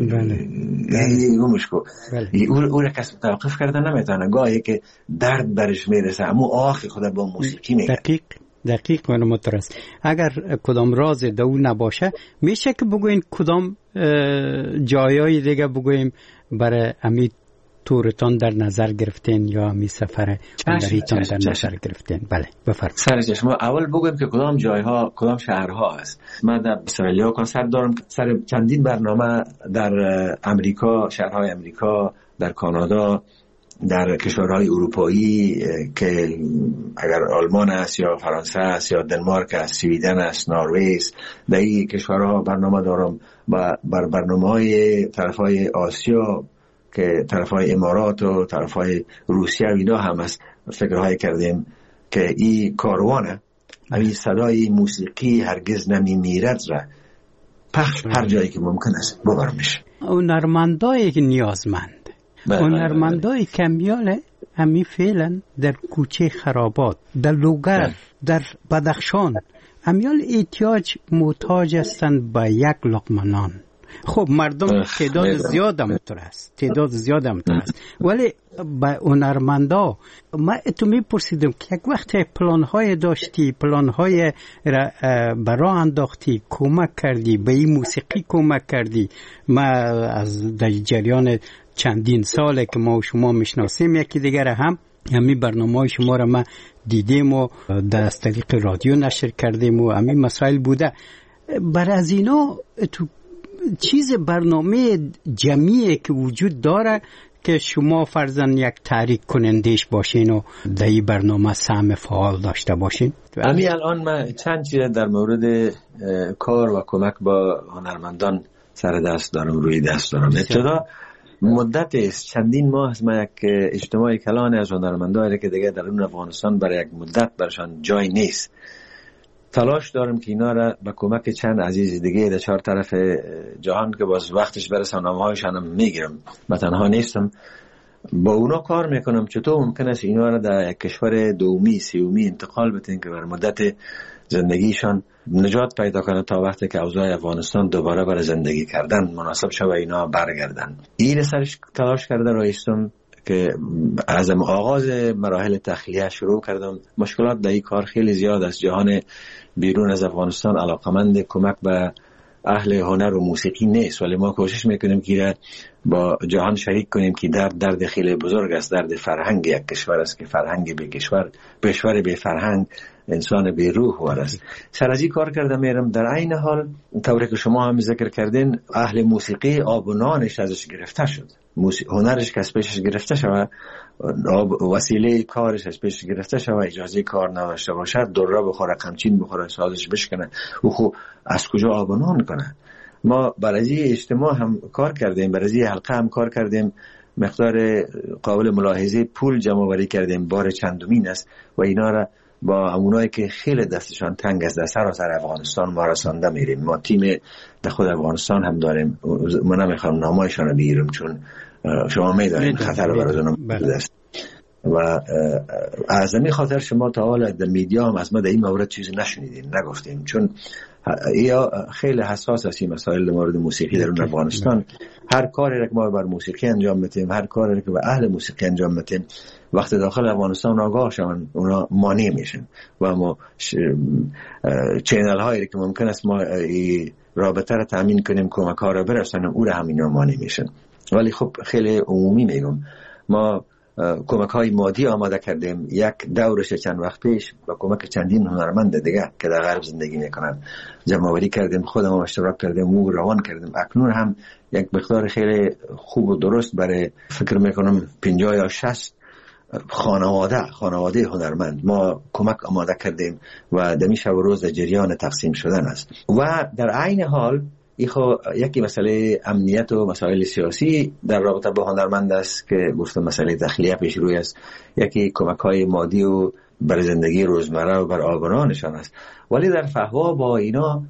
گمشکو. او را کس توقف کرده نمیتونه، گاهی که درد برش میرسه اما آخی خود با موسیقی میگه. دقیق من مترست. اگر کدام راز دو نباشه میشه که بگوین کدام جایای دیگه بگویم برای امید تورتان در نظر گرفتین یا می سفر دریتان در نظر گرفتین؟ بله بفرمایید. سر چشم اول بگویم که کدام جایها کدام شهرها است. من در استرالیا کنسرت دارم، سر چندین برنامه در امریکا، شهرهای امریکا، در کانادا، در کشورهای اروپایی که اگر آلمان است یا فرانسه است یا دنمارک است، سویدن است، نروژ است، در این کشورها برنامه دارم. و بر برنامه‌های طرفای آسیا که طرفای امارات و طرفای روسیه و اینا هم است، فکرهای کردیم که این کاروانه، این صدای موسیقی هرگز نمیمیرد را پخش هر جایی که ممکن است ببرمش. هنرمندایی که نیازمند، هنرمندایی کمیاله همی فعلا در کوچه خرابات، در لوگر، در بدخشان همیال احتیاج محتاج هستند به یک لقمه نان. خب مردم تعداد زیاد هم است، ولی به هنرمندا ما اتو میپرسیدم که یک وقت پلانهای داشتی، پلانهای برا انداختی، کمک کردی به این موسیقی، کمک کردی. ما از در جریان چندین ساله که ما و شما میشناسیم یکی دیگر هم همین برنامه شما را ما دیدیم و در طریق رادیو نشر کردیم و همین مسائل بوده. بر از اینا تو چیز برنامه جمعی که وجود داره که شما فرضاً یک تحریک کنندش باشین و در این برنامه سهم فعال داشته باشین؟ همین الان من چند چیز در مورد کار و کمک با هنرمندان سر دست دارم، روی دست دارم. ابتدا مدت است، چندین ماه است ما یک اجتماع کلان از هنرمندانی که دیگه در اون افغانستان برای یک مدت برشان جای نیست، تلاش دارم که اینا را به کمک چند عزیز دیگه در 4 طرف جهان که باز وقتش برسه نامه‌هایشان هم میگیرم، من تنها نیستم، با اونا کار میکنم چطور ممکن است اینا را در یک کشور دومی سیومی انتقال بدین که بر مدت زندگیشان نجات پیدا کنه تا وقتی که اوضاع افغانستان دوباره برای زندگی کردن مناسب شود اینا برگردن. این سرش تلاش کرده رایستم که از آغاز مراحل تخلیه شروع کردم. مشکلات در این کار خیلی زیاد است، جهان بیرون از افغانستان علاقمند کمک به اهل هنر و موسیقی نیست، ولی ما کوشش میکنیم که با جهان شریک کنیم که درد خیلی بزرگ است، درد فرهنگ یک کشور است که فرهنگ به کشور به فرهنگ انسان به روح است. سر از این کار کرده میرم. در عین حال طوری که شما هم ذکر کردین، اهل موسیقی آب و نانش ازش گرفته شد، هنرش که از پیشش گرفته شود، وسیله کارش از پیش گرفته شود، اجازه کار نداشته باشد، دره بخوره، قمچین بخوره، سازش بشکنه، او خب از کجا آب و نان کنه؟ ما برای اجتماع هم کار کردیم، برای حلقه هم کار کردیم، مقدار قابل ملاحظه پول جمع آوری کردیم، بار چندمین است و اینا را با اونایی که خیلی دستشان تنگ است در سراسر افغانستان ما رسانده میریم. ما تیم در خود افغانستان هم داریم، من نمیخوام نامایشان رو بگیرم چون شما میدانید خطر براتون است و از این خاطر شما تا حالا در میدیا هم از ما در این مورد چیزی نشنیدین، نگفتیم، چون یا خیلی حساس است این مسائل مورد موسیقی در اون افغانستان. هر کاری که ما بر موسیقی انجام میدیم، هر کاری که به اهل موسیقی انجام میدیم، وقتی داخل افغانستان آگاه شون اونا مانع میشن و ما چینل هایی که ممکن است ما رابطه را تامین کنیم کمک ها را برسانیم، او را هم اینا مانع میشن. ولی خب خیلی عمومی میگم، ما کمک های مادی آماده کردیم. یک دورش چند وقت پیش با کمک چندین هنرمند دیگه که در غرب زندگی میکنن جمع آوری کردیم، خودم هم اشتراک کردیم و روان کردیم. اکنون هم یک مقدار خیلی خوب و درست برای فکر میکنم 50 یا 60 خانواده هنرمند ما کمک آماده کردیم و دمی شب و روز در جریان تقسیم شدن است. و در عین حال یکی مسئله امنیت و مسائل سیاسی در رابطه با هنرمند است که گفتم مسئله داخلی پیش روی است. یکی کمک های مادی و بر زندگی روزمره و بر آبانانشان است. ولی در فهوا با اینا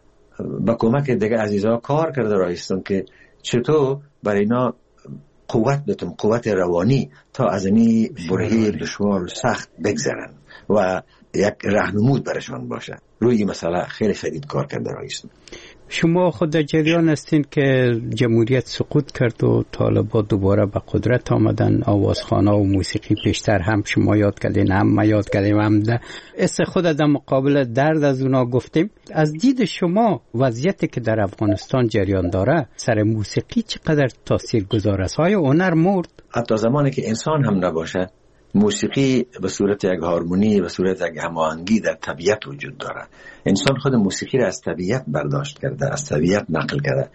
با کمک دیگه عزیزا کار کرده رایستم که چطور برای اینا قوت بتون، قوت روانی تا از این برهه دشوار و سخت بگذرن و یک راهنمود برشان باشه. روی این مسئله خیلی شدید کار کرده رایستم. شما خود در جریان هستین که جمهوریت سقوط کرد و طالبان دوباره به قدرت آمدن، آوازخوان‌ها و موسیقی پیشتر هم شما یاد کردین، هم ما یاد کردیم، هم خود در مقابل درد از اونا گفتیم. از دید شما وضعیتی که در افغانستان جریان داره سر موسیقی چقدر تاثیرگذار است؟ های هنر مرد؟ حتی زمانی که انسان هم نباشه، موسیقی به صورت یک هارمونی، به صورت یک هماهنگی در طبیعت وجود داره. انسان خود موسیقی را از طبیعت برداشت کرده، از طبیعت نقل کرده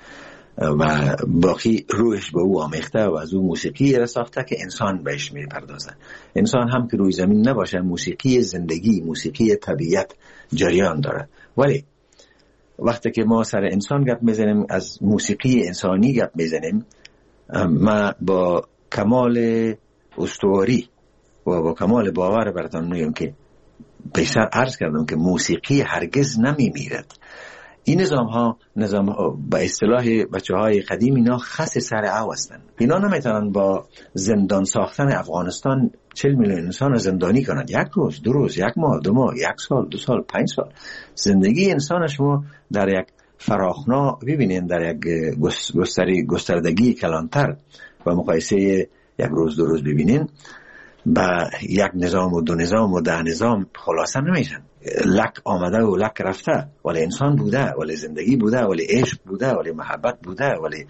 و باقی روحش به او آمیخته و از او موسیقی را ساخته که انسان بهش میپردازه. انسان هم که روی زمین نباشه، موسیقی زندگی، موسیقی طبیعت جریان داره. ولی وقتی که ما سر انسان گپ میزنیم، از موسیقی انسانی گپ میزنیم، ما با کمال استواری و با کمال باور براتون میگم که پیشتر عرض کردم که موسیقی هرگز نمیمیرد. این نظام ها به اصطلاح بچه‌های قدیم اینا خس سر او هستند. اینا نمیتونن با زندان ساختن افغانستان 40 میلیون انسان زندانی کنن. یک روز، 2 روز، 1 ماه، 2 ماه، 1 سال، 2 سال، 5 سال. زندگی انسان شما در یک فراخنا ببینین، در یک گستردگی کلانتر و مقایسه 1 روز 2 روز ببینین، با 1 نظام و 2 نظام و 10 نظام خلاصه نمیشن. لک آمده و لک رفته، ولی انسان بوده، ولی زندگی بوده، ولی عشق بوده، ولی محبت بوده، ولی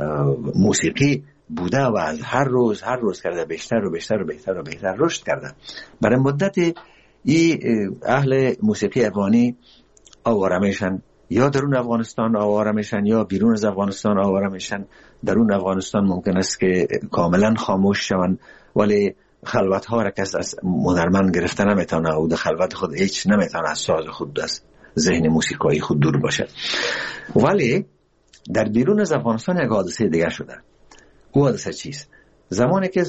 موسیقی بوده و از هر روز کرده بیشتر و بیشتر و بیشتر و بیشتر رشد کرده. برای مدت اهل موسیقی افغانی آواره میشن، یا درون افغانستان آواره میشن یا بیرون از افغانستان آواره میشن. درون افغانستان ممکن است که کاملا خاموش شون، ولی خلوت ها را کس از هنرمند گرفته نمیتونه و در خلوت خود هیچ نمیتونه از ساز خود، از ذهن موسیقایی خود دور باشه. ولی در بیرون از افغانستان یک حادثه دیگر شده. او حادثه چیست؟ زمانی که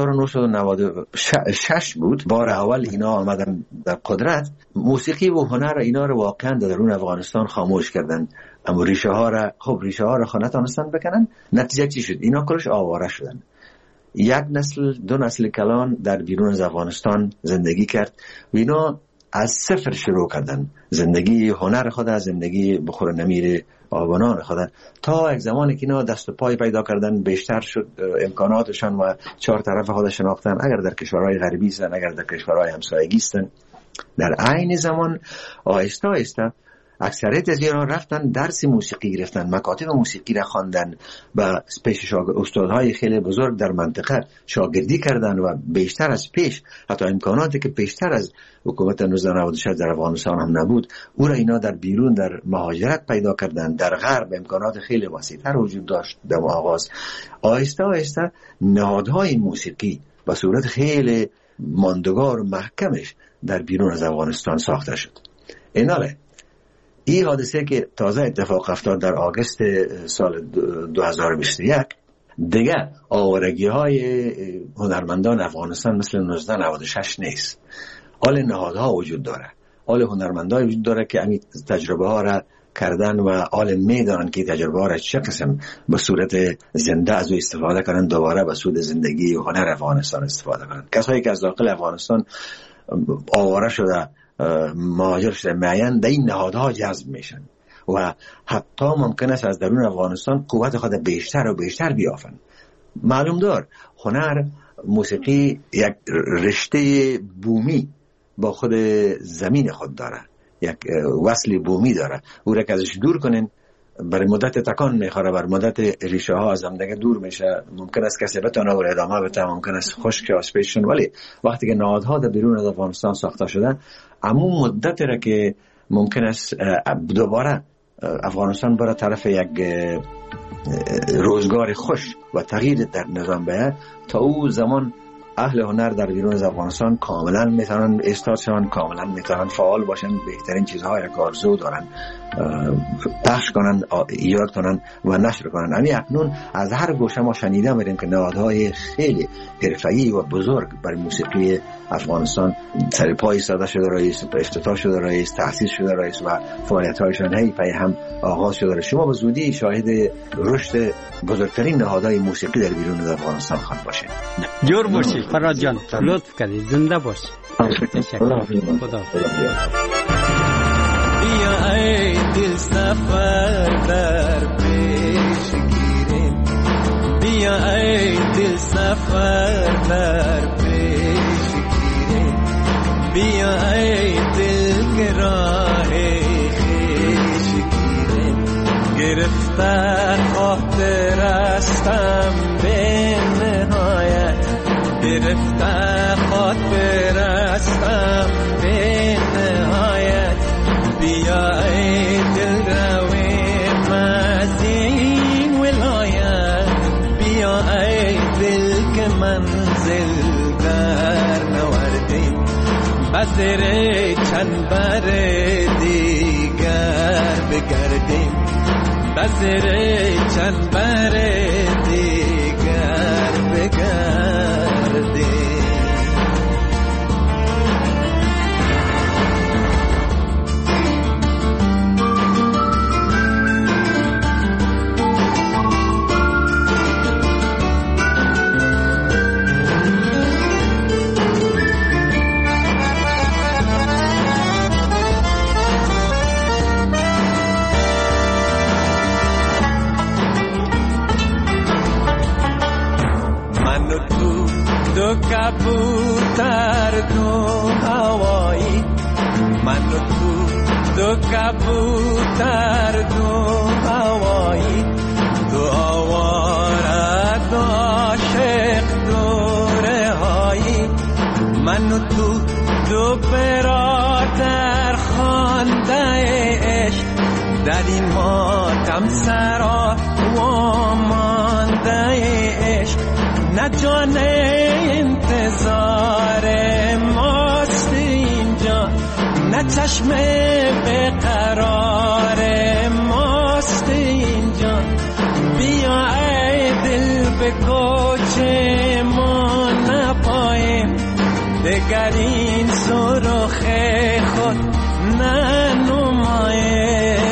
1996 بود، بار اول اینا آمدن در قدرت، موسیقی و هنر اینا رو واقعا در درون افغانستان خاموش کردن. اما ریشه ها را نتونستن بکنن. نتیجه چی شد؟ اینا کلش آواره شدن. 1 نسل 2 نسل کلان در بیرون از افغانستان زندگی کرد و اینا از صفر شروع کردن زندگی هنر خود، زندگی بخور نمیر آبانان خود، تا یک زمانی که اینا دست و پای پیدا کردن، بیشتر شد امکاناتشان و 4 طرف خود شناختن، اگر در کشورهای غربی هستن، اگر در کشورهای همسایگی هستن. در عین زمان آهسته آهسته اکثریت از ایران رفتن درس موسیقی گرفتن، مکاتب موسیقی را خواندن و پیش استادهای خیلی بزرگ در منطقه شاگردی کردن و بیشتر از پیش، حتی امکاناتی که بیشتر از حکومت 1996 در افغانستان هم نبود، او را اینا در بیرون در مهاجرت پیدا کردن. در غرب امکانات خیلی وسیع‌تر وجود داشت. در آغاز آهسته آهسته نهادهای موسیقی به صورت خیلی ماندگار و محکمش در بیرون از افغانستان ساخته شد. این حادثه که تازه اتفاق افتاد در آگوست سال 2021 دیگه آوارگی های هنرمندان افغانستان مثل 1996 نیست. حال نهادها وجود داره، حال هنرمندان وجود داره که همین تجربه ها را کردن و حال میدانن که تجربه ها را چه قسم به صورت زنده از او استفاده کنن، دوباره به سود زندگی و هنر افغانستان استفاده کنن. کسایی که از داخل افغانستان آواره شده، مهاجر شده، معین در این نهادها جذب میشن و حتی ممکن است از درون افغانستان قوت خود بیشتر و بیشتر بیافن. معلوم دار هنر موسیقی یک رشته بومی با خود زمین خود داره، یک وصل بومی داره. او را که ازش دور کنین برای مدت تکان میخوره، بر مدت ریشه ها از هم دیگه دور میشه. ممکن است کسی بتونه و ادامه بده، ممکن است خشک یا اسپیشن، ولی وقتی که نهادها در بیرون از افغانستان ساخته شده، همون مدت را که ممکن است دوباره افغانستان برای طرف یک روزگار خوش و تغییر در نظام بیاد، تا او زمان اهل هنر در بیرون از افغانستان کاملا میتونن استاد شون، کاملا میتونن فعال باشن، بهترین چیزهای را که آرزو دارن پخش کنن، ایجاد کنن و نشر کنن. یعنی اکنون از هر گوشه ما شنیده میریم که نهادهای خیلی حرفه‌ای و بزرگ برای موسیقی افغانستان سر پای ایستاده شده رئیس، افتتاح شده رئیس، تأسیس شده رئیس و فعالیت‌هایشان هی پی هم آغاز شده. شما به زودی شاهد رشد بزرگترین نهادهای موسیقی در بیرون از افغانستان خواهید باشید. جور باشی فراد جان، لطف کردید، زنده باش. تشکر. خدا. بیا ای دل سفر در پیش گیریم، بیا ای دل سفر در پیش گیریم، بیا ای دل که راه خویش گیریم. گرفتن خاطر استم به نهایت، گرفتن خاطر استم به نهایت. بیا ای دل رویم از این ولایت، بیا ای دل که منزل در نوردیم. بزر چند بر دیگر بگردیم، بزر چند بر دیگر بگردیم. دو کبوتر دو هوایی، من و تو دو کبوتر دو هوایی، دو آواره دو عاشق دو رهایی. من و تو دو برادر خوانده عشق، در این ماتم سرا و مانده عشق. نه جان انتظار ماست اینجا، نه چشم به قرار ماست اینجا. بیا ای دل به کوچه ما نپاییم، دگر این سرخ خود ننماییم.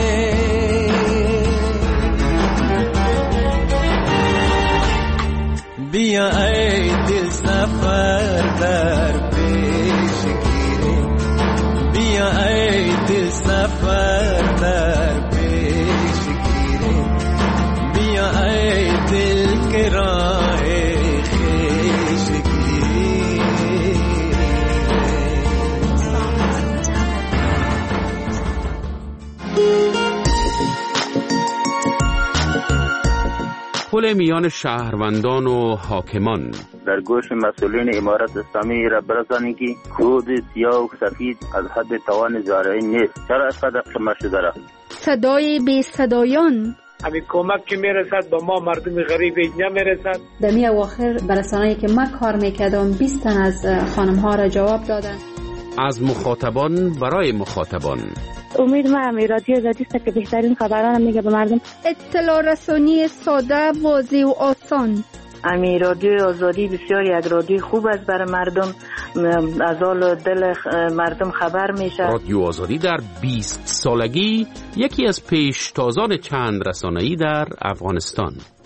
بیا ای دل سفر در پیش گیریم، بیا ای دل سفر در پیش گیریم، بیا ای دل که راه خویش گیریم. تداخل میان شهروندان و حاکمان. در گوش مسئولین امارت اسلامی را برسانید که کود سیاه و سفید از حد توان زارعی نیست. چرا اینقدر کم شده را؟ صدای بی صدایان. همین کمک که میرسد با ما مردم غریب نمیرسد. در می اواخر برسانه‌ای که من کار میکردم 20 تن از خانم ها را جواب دادن. از مخاطبان برای مخاطبان. امید من رادیو آزادی است که بهترین خبران میگه به مردم. اطلاع رسانی ساده، واضح و آسان. امی رادیو آزادی بسیار یک رادیو خوب است برای مردم، از حال دل مردم خبر میشه. رادیو آزادی در 20 سالگی یکی از پیشتازان چند رسانه‌ای در افغانستان.